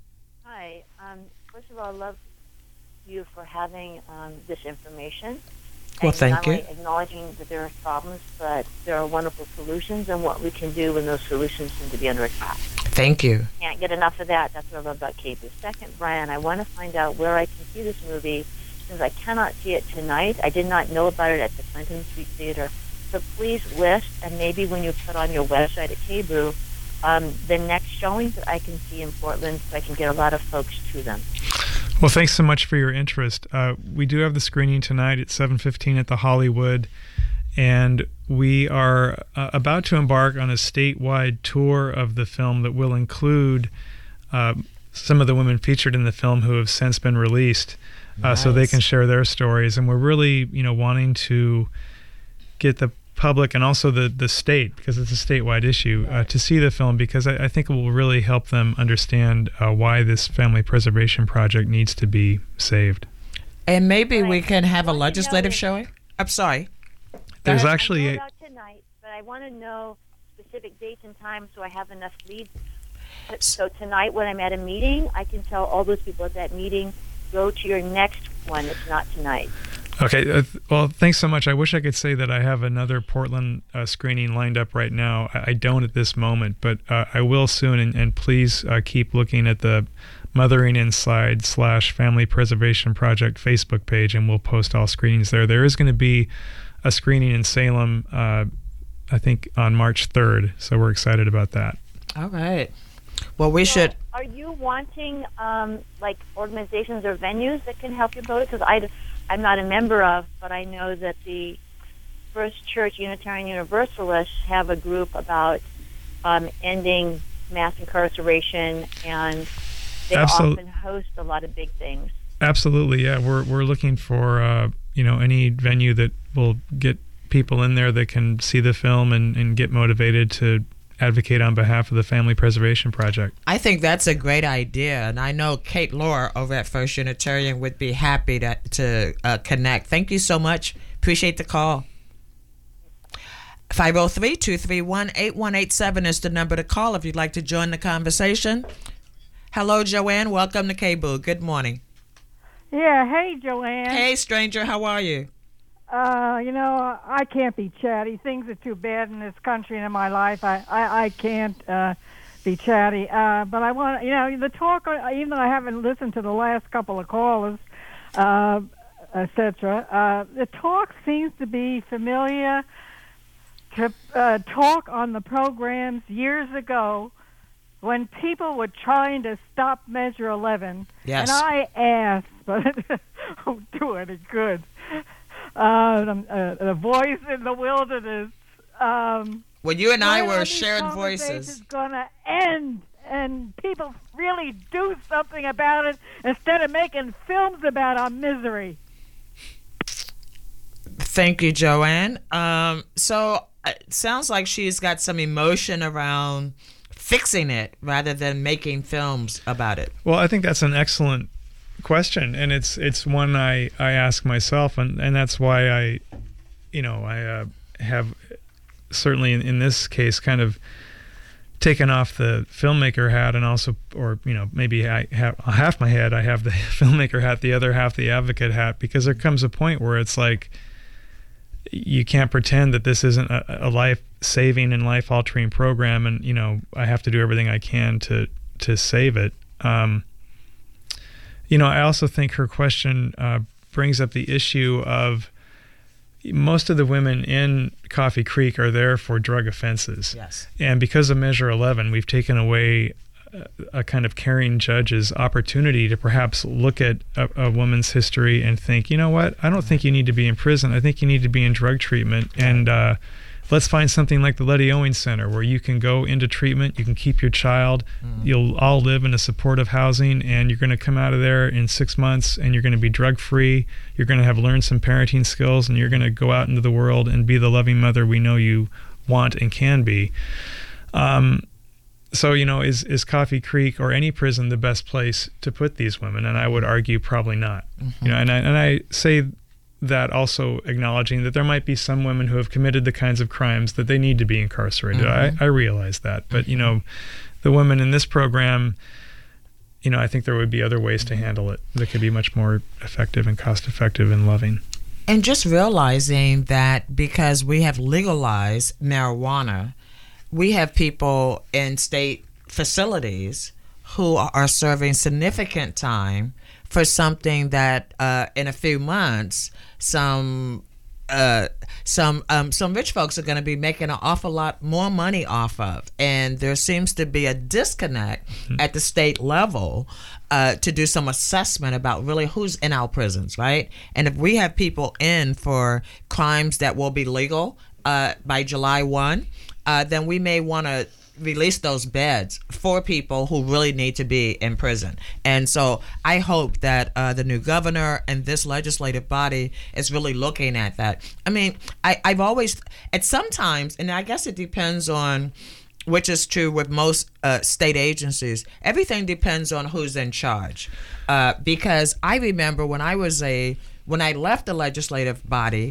Hi. Um, first of all, I love you for having um, this information. Well, and thank not you. only acknowledging that there are problems, but there are wonderful solutions and what we can do when those solutions seem to be under attack. Thank you. Can't get enough of that. That's what I love about K-Boo. Second, Brian, I want to find out where I can see this movie since I cannot see it tonight. I did not know about it at the Clinton Street Theater. So please list, and maybe when you put on your website at K-Boo, um, the next showings that I can see in Portland so I can get a lot of folks to them. Well, thanks so much for your interest. Uh, we do have the screening tonight at seven fifteen at the Hollywood, and we are uh, about to embark on a statewide tour of the film that will include uh, some of the women featured in the film who have since been released, uh, so they Nice. can share their stories. And we're really, you know, wanting to get the public and also the, the state, because it's a statewide issue, uh, to see the film, because I, I think it will really help them understand uh, why this Family Preservation Project needs to be saved. And maybe we can have a legislative showing? I'm sorry. Go There's ahead. actually I a, know about tonight, but I want to know specific dates and times so I have enough leads. So tonight when I'm at a meeting, I can tell all those people at that meeting, go to your next one. It's not tonight. Okay, uh, th- well, thanks so much. I wish I could say that I have another Portland uh, screening lined up right now. I, I don't at this moment, but uh, I will soon. And, and please uh, keep looking at the Mothering Inside slash Family Preservation Project Facebook page, and we'll post all screenings there. There is going to be a screening in Salem, uh, I think, on March third, so we're excited about that. All right. Well, we should... Are you wanting um, like organizations or venues that can help you promote it? Because I, I'm not a member of, but I know that the First Church Unitarian Universalists have a group about um, ending mass incarceration, and they Absolutely. often host a lot of big things. Absolutely, yeah. We're we're looking for uh, you know any venue that will get people in there that can see the film and, and get motivated to advocate on behalf of the Family Preservation Project. I think that's a great idea, and I know Kate Lohr over at First Unitarian would be happy to to uh, connect. Thank you so much. Appreciate the call. five oh three, two three one, eight one eight seven is the number to call if you'd like to join the conversation. Hello, Joanne. Welcome to K B O O. Good morning. Yeah, hey, Joanne. Hey, stranger. How are you? Uh, you know, I can't be chatty. Things are too bad in this country and in my life. I, I, I can't uh, be chatty. Uh, but I want, you know, the talk, even though I haven't listened to the last couple of callers, uh, et cetera, uh, the talk seems to be familiar to uh, talk on the programs years ago when people were trying to stop Measure eleven. Yes. And I asked, but it won't do any good. Uh, uh, the voice in the wilderness. Um, well, you and I were these shared voices. It's going to end, and people really do something about it instead of making films about our misery. Thank you, Joanne. Um, so it sounds like she's got some emotion around fixing it rather than making films about it. Well, I think that's an excellent question, and it's it's one I, I ask myself, and, and that's why I, you know, I uh, have certainly in, in this case kind of taken off the filmmaker hat, and also, or you know, maybe I have half my head I have the filmmaker hat, the other half the advocate hat, because there comes a point where it's like you can't pretend that this isn't a, a life-saving and life-altering program, and you know, I have to do everything I can to to save it. Um, You know, I also think her question uh, brings up the issue of most of the women in Coffee Creek are there for drug offenses. Yes. And because of Measure eleven, we've taken away a, a kind of caring judge's opportunity to perhaps look at a, a woman's history and think, you know what, I don't think you need to be in prison. I think you need to be in drug treatment. Yeah. And uh, let's find something like the Letty Owens Center where you can go into treatment, you can keep your child, mm-hmm. you'll all live in a supportive housing, and you're going to come out of there in six months and you're going to be drug-free, you're going to have learned some parenting skills, and you're going to go out into the world and be the loving mother we know you want and can be. Um, so, you know, is, is Coffee Creek or any prison the best place to put these women? And I would argue probably not. Mm-hmm. You know, and I, and I say that also acknowledging that there might be some women who have committed the kinds of crimes that they need to be incarcerated. Mm-hmm. I, I realize that. But, you know, the women in this program, you know, I think there would be other ways to handle it that could be much more effective and cost effective and loving. And just realizing that because we have legalized marijuana, we have people in state facilities who are serving significant time for something that uh, in a few months some uh, some um, some rich folks are going to be making an awful lot more money off of. And there seems to be a disconnect mm-hmm. at the state level uh, to do some assessment about really who's in our prisons, right? And if we have people in for crimes that will be legal uh, by July first, uh, then we may want to release those beds for people who really need to be in prison. And so I hope that uh, the new governor and this legislative body is really looking at that. I mean, I, I've always, at sometimes, and I guess it depends on, which is true with most uh, state agencies, everything depends on who's in charge. Uh, because I remember when I was a, when I left the legislative body,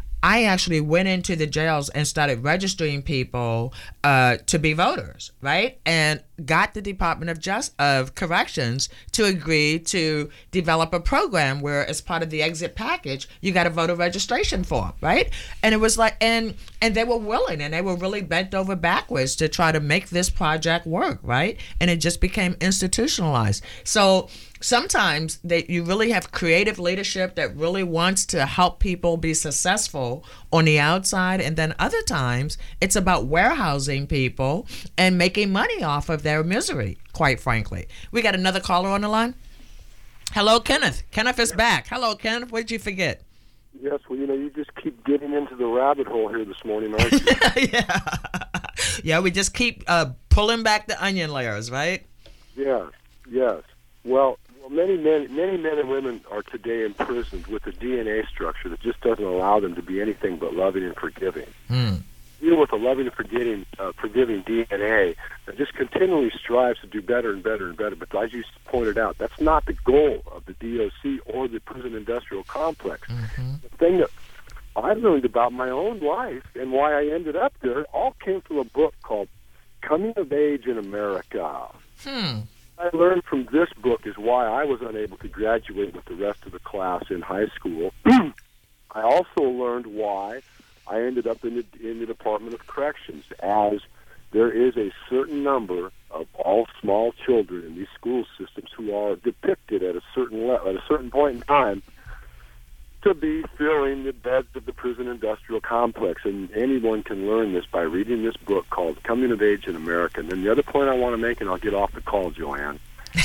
I actually went into the jails and started registering people uh, to be voters, right? And got the Department of Just of Corrections to agree to develop a program where, as part of the exit package, you got a voter registration form, right? And it was like, and and they were willing, and they were really bent over backwards to try to make this project work, right? And it just became institutionalized. So sometimes that you really have creative leadership that really wants to help people be successful on the outside, and then other times it's about warehousing people and making money off of their misery, quite frankly. We got another caller on the line. Hello, Kenneth. Kenneth is back. Hello, Kenneth. What did you forget? Yes, well, you know, you just keep getting into the rabbit hole here this morning, aren't you? yeah. Yeah, we just keep uh, pulling back the onion layers, right? Yeah, yes. Well, well, many men, many men and women are today imprisoned with a D N A structure that just doesn't allow them to be anything but loving and forgiving. Mm. Deal with a loving and forgiving, uh, forgiving D N A that just continually strives to do better and better and better. But as you pointed out, that's not the goal of the D O C or the prison industrial complex. Mm-hmm. The thing that I learned about my own life and why I ended up there all came from a book called Coming of Age in America. Hmm. I learned from this book is why I was unable to graduate with the rest of the class in high school. I also learned why I ended up in the, in the Department of Corrections, as there is a certain number of all small children in these school systems who are depicted at a certain le- at a certain point in time to be filling the beds of the prison industrial complex. And anyone can learn this by reading this book called Coming of Age in America. And then the other point I want to make, and I'll get off the call, Joanne.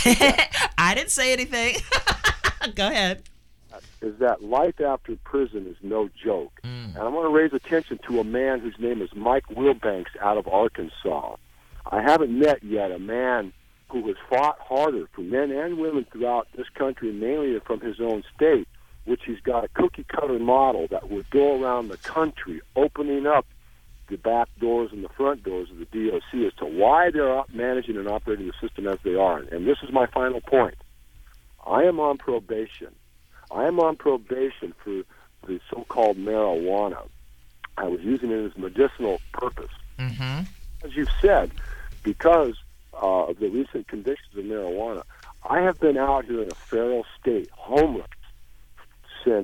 I didn't say anything. Go ahead. Is that life after prison is no joke. Mm. And I want to raise attention to a man whose name is Mike Wilbanks out of Arkansas. I haven't met yet a man who has fought harder for men and women throughout this country, mainly from his own state, which he's got a cookie-cutter model that would go around the country opening up the back doors and the front doors of the D O C as to why they're managing and operating the system as they are. And this is my final point. I am on probation. I am on probation for the so-called marijuana. I was using it as medicinal purpose. Mm-hmm. As you've said, because uh, of the recent convictions of marijuana, I have been out here in a feral state, homeless, since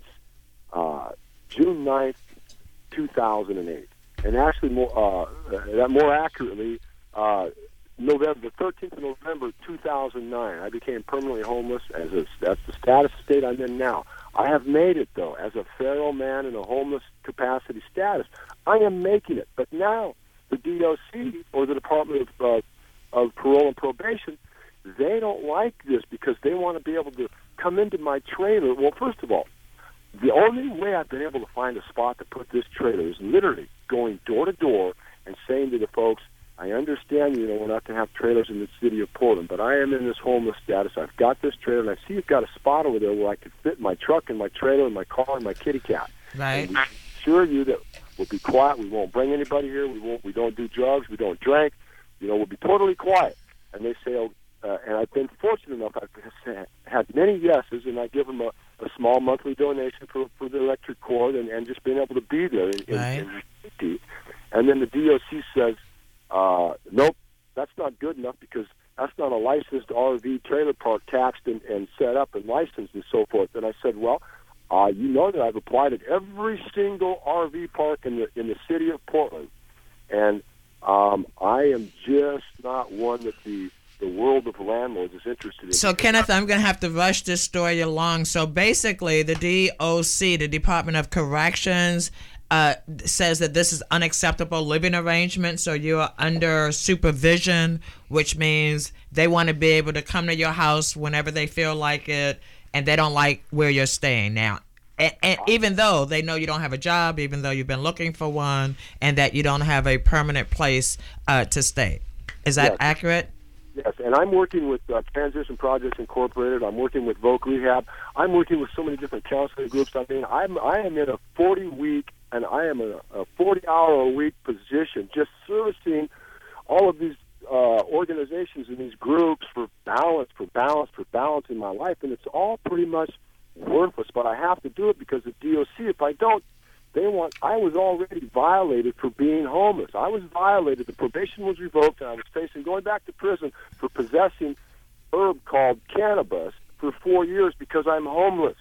uh, June ninth, two thousand eight. And actually, more, uh, that more accurately, uh, November, the thirteenth of November, two thousand nine, I became permanently homeless. As a, that's the status state I'm in now. I have made it, though, as a feral man in a homeless capacity status. I am making it. But now, the D O C, or the Department of, uh, of Parole and Probation, they don't like this because they want to be able to come into my trailer. Well, first of all, the only way I've been able to find a spot to put this trailer is literally going door to door and saying to the folks, I understand, you know, we're not to have trailers in the city of Portland, but I am in this homeless status. I've got this trailer, and I see you've got a spot over there where I could fit my truck and my trailer and my car and my kitty cat. Right. And we assure you that we'll be quiet. We won't bring anybody here. We won't. We don't do drugs. We don't drink. You know, we'll be totally quiet. And they say, oh, uh, and I've been fortunate enough. I've had many yeses, and I give them a, a small monthly donation for, for the electric cord and, and just being able to be there in, in, right. in safety. And then the D O C says, Uh, nope, that's not good enough because that's not a licensed R V trailer park taxed and, and set up and licensed and so forth. And I said, well, uh, you know that I've applied at every single R V park in the in the city of Portland, and um, I am just not one that the the world of landlords is interested in. So, Kenneth, I'm going to have to rush this story along. So, basically, the D O C, the Department of Corrections, Uh, says that this is unacceptable living arrangement, so you are under supervision, which means they want to be able to come to your house whenever they feel like it, and they don't like where you're staying now. And, and even though they know you don't have a job, even though you've been looking for one, and that you don't have a permanent place uh, to stay. Is that yes. accurate? Yes, and I'm working with uh, Transition Projects Incorporated. I'm working with Voc Rehab. I'm working with so many different counseling groups. I mean, I'm I am in a forty-week and I am in a forty-hour-a-week position just servicing all of these uh, organizations and these groups for balance, for balance, for balance in my life, and it's all pretty much worthless. But I have to do it because of D O C. If I don't, they want. I was already violated for being homeless. I was violated. The probation was revoked, and I was facing going back to prison for possessing herb called cannabis for four years because I'm homeless.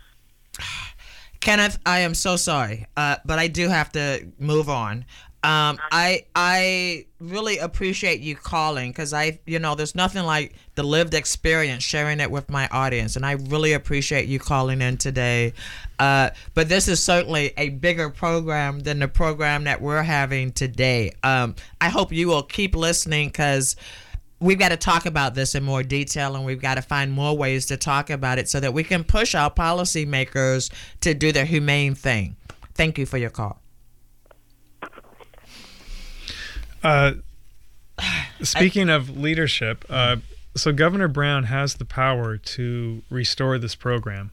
Kenneth, I am so sorry, uh, but I do have to move on. Um, I I really appreciate you calling because I, you know, there's nothing like the lived experience, sharing it with my audience, and I really appreciate you calling in today. Uh, but this is certainly a bigger program than the program that we're having today. Um, I hope you will keep listening because we've got to talk about this in more detail, and we've got to find more ways to talk about it so that we can push our policymakers to do the humane thing. Thank you for your call. Uh, speaking of leadership, uh, so Governor Brown has the power to restore this program.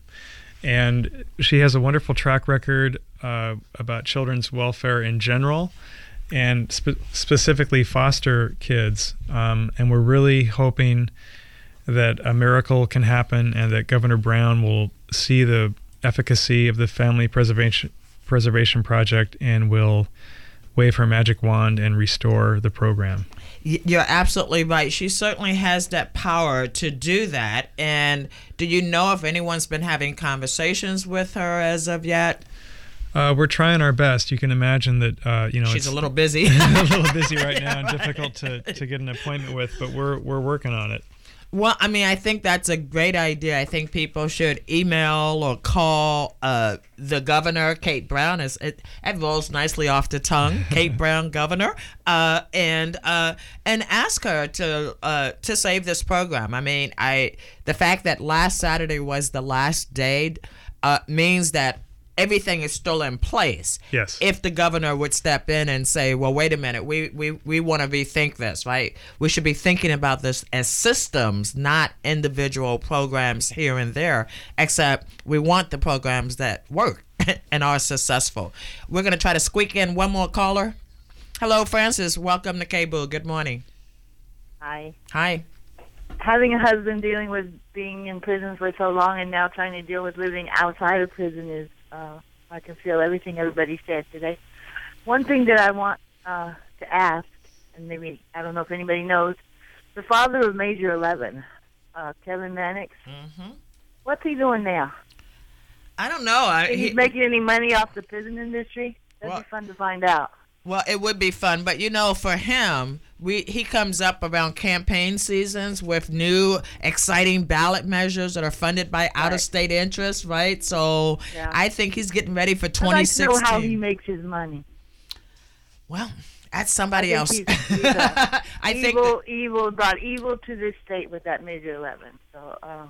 And she has a wonderful track record uh, about children's welfare in general, and spe- specifically foster kids. Um, and we're really hoping that a miracle can happen and that Governor Brown will see the efficacy of the Family Preservation Preservation Project and will wave her magic wand and restore the program. You're absolutely right. She certainly has that power to do that. And do you know if anyone's been having conversations with her as of yet? Uh, we're trying our best. You can imagine that, uh, you know, she's it's a little busy, a little busy right now, and difficult to, to get an appointment with. But we're we're working on it. Well, I mean, I think that's a great idea. I think people should email or call uh, the governor, Kate Brown. Is it, it rolls nicely off the tongue, Kate Brown, governor, uh, and uh, and ask her to uh, to save this program. I mean, I the fact that last Saturday was the last day uh, means that everything is still in place. Yes. If the governor would step in and say, well, wait a minute, we, we, we want to rethink this, right? We should be thinking about this as systems, not individual programs here and there, except we want the programs that work and are successful. We're going to try to squeak in one more caller. Hello, Francis. Welcome to K-Boo. Good morning. Hi. Hi. Having a husband dealing with being in prison for so long and now trying to deal with living outside of prison is Uh, I can feel everything everybody said today. One thing that I want uh, to ask, and maybe I don't know if anybody knows, the father of Major eleven, uh, Kevin Mannix, mm-hmm. what's he doing now? I don't know. I, Is he, he making any money off the prison industry? That'd well, be fun to find out. Well, it would be fun, but you know, for him, we he comes up around campaign seasons with new, exciting ballot measures that are funded by right. out-of-state interests, right? So yeah. I think he's getting ready for twenty sixteen. I'd like to know how he makes his money. Well, that's somebody I else. He's, he's a I evil, think that, evil, brought evil to this state with that Major eleven. So. Uh,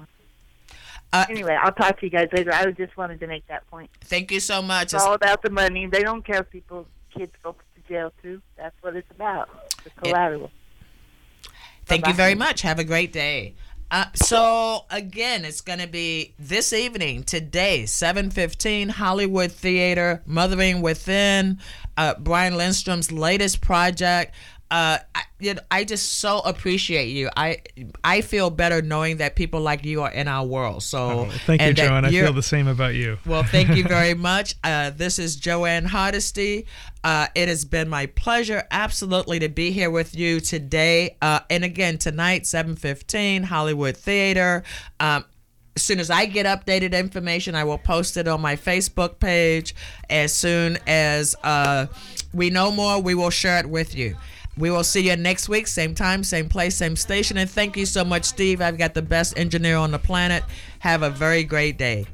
Uh, anyway, I'll talk to you guys later. I just wanted to make that point. Thank you so much. It's, it's all about the money. They don't care if people, kids go to jail too. That's what it's about. The collateral. It, thank Bye-bye. you very much. Have a great day. Uh, so again, it's going to be this evening, today, seven fifteen, Hollywood Theater, Mothering Within, uh, Brian Lindstrom's latest project. Uh, I, you know, I just so appreciate you. I I feel better knowing that people like you are in our world. So oh, thank you, Joanne. I feel the same about you. Well, thank you very much. Uh, this is Joanne Hardesty. Uh, it has been my pleasure, absolutely, to be here with you today. Uh, and again, tonight, seven fifteen, Hollywood Theater. Um, As soon as I get updated information, I will post it on my Facebook page. As soon as uh, we know more, we will share it with you. We will see you next week, same time, same place, same station. And thank you so much, Steve. I've got the best engineer on the planet. Have a very great day.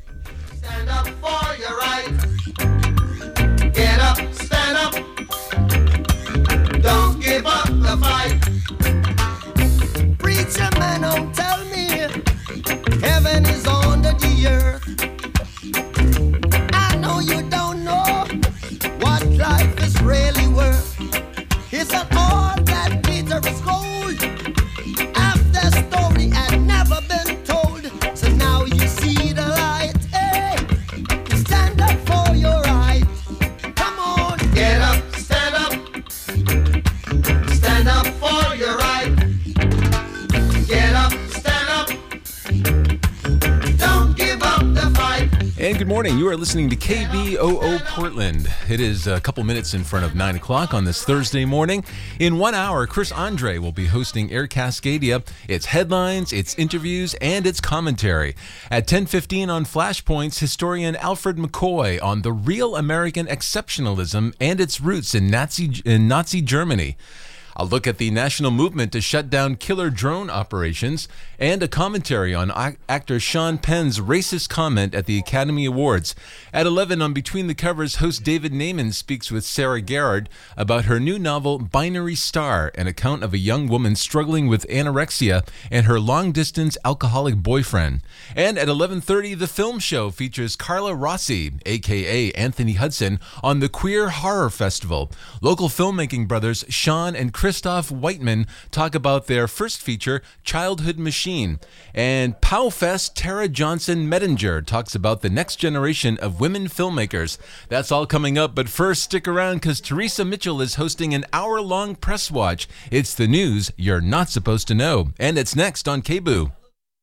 Stand up for your right. Get up, stand up. Don't give up the fight. Preacher man, don't tell me heaven is under the earth. I know you don't know what life is really worth. It's not all that glitter is gold. Half the story had never been told. So now you see the light. Hey, stand up for your right. Come on, get up, stand up. Stand up for your right. Get up, stand up. Don't give up the fight. And good morning. You are listening to K B O O Portland. It is a couple minutes in front of nine o'clock on this Thursday morning. In one hour, Chris Andre will be hosting Air Cascadia, its headlines, its interviews, and its commentary. At ten fifteen on Flashpoints, historian Alfred McCoy on the real American exceptionalism and its roots in Nazi, in Nazi Germany. a look at the national movement to shut down killer drone operations, and a commentary on actor Sean Penn's racist comment at the Academy Awards. At eleven on Between the Covers, host David Naiman speaks with Sarah Garrard about her new novel Binary Star, an account of a young woman struggling with anorexia and her long-distance alcoholic boyfriend. And at eleven thirty, The Film Show features Carla Rossi, a k a. Anthony Hudson, on the Queer Horror Festival. Local filmmaking brothers Sean and Christoph Whiteman talk about their first feature, Childhood Machine. And PowFest Tara Johnson Medinger talks about the next generation of women filmmakers. That's all coming up, but first stick around because Teresa Mitchell is hosting an hour-long press watch. It's the news you're not supposed to know. And it's next on K B O O.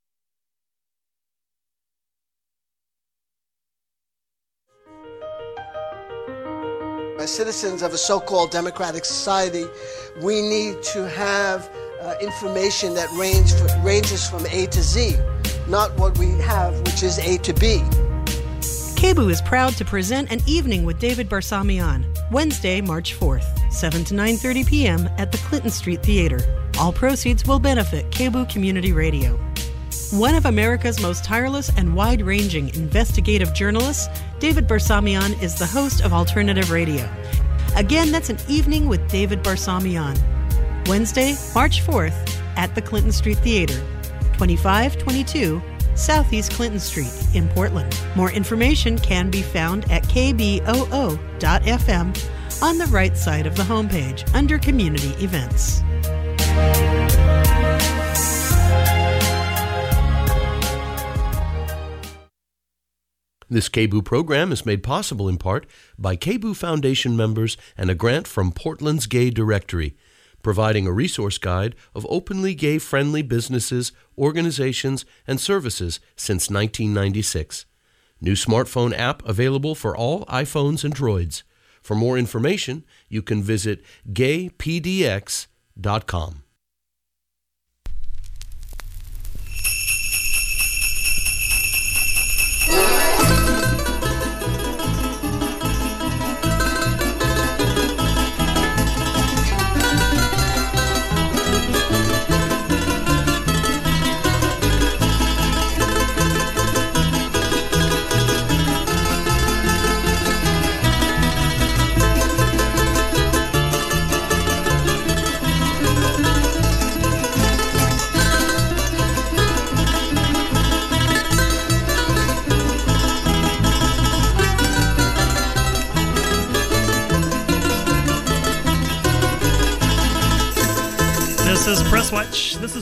As citizens of a so-called democratic society, we need to have uh, information that range for, ranges from A to Z, not what we have, which is A to B. K B O O is proud to present An Evening with David Barsamian, Wednesday, March fourth, seven to nine thirty p.m. at the Clinton Street Theater. All proceeds will benefit K B O O Community Radio. One of America's most tireless and wide-ranging investigative journalists, David Barsamian is the host of Alternative Radio. Again, that's An Evening with David Barsamian. Wednesday, March fourth, at the Clinton Street Theater, twenty-five twenty-two Southeast Clinton Street in Portland. More information can be found at k b o o dot f m on the right side of the homepage under Community Events. This K B O O program is made possible in part by K B O O Foundation members and a grant from Portland's Gay Directory, providing a resource guide of openly gay-friendly businesses, organizations, and services since nineteen ninety-six. New smartphone app available for all iPhones and Droids. For more information, you can visit gay p d x dot com.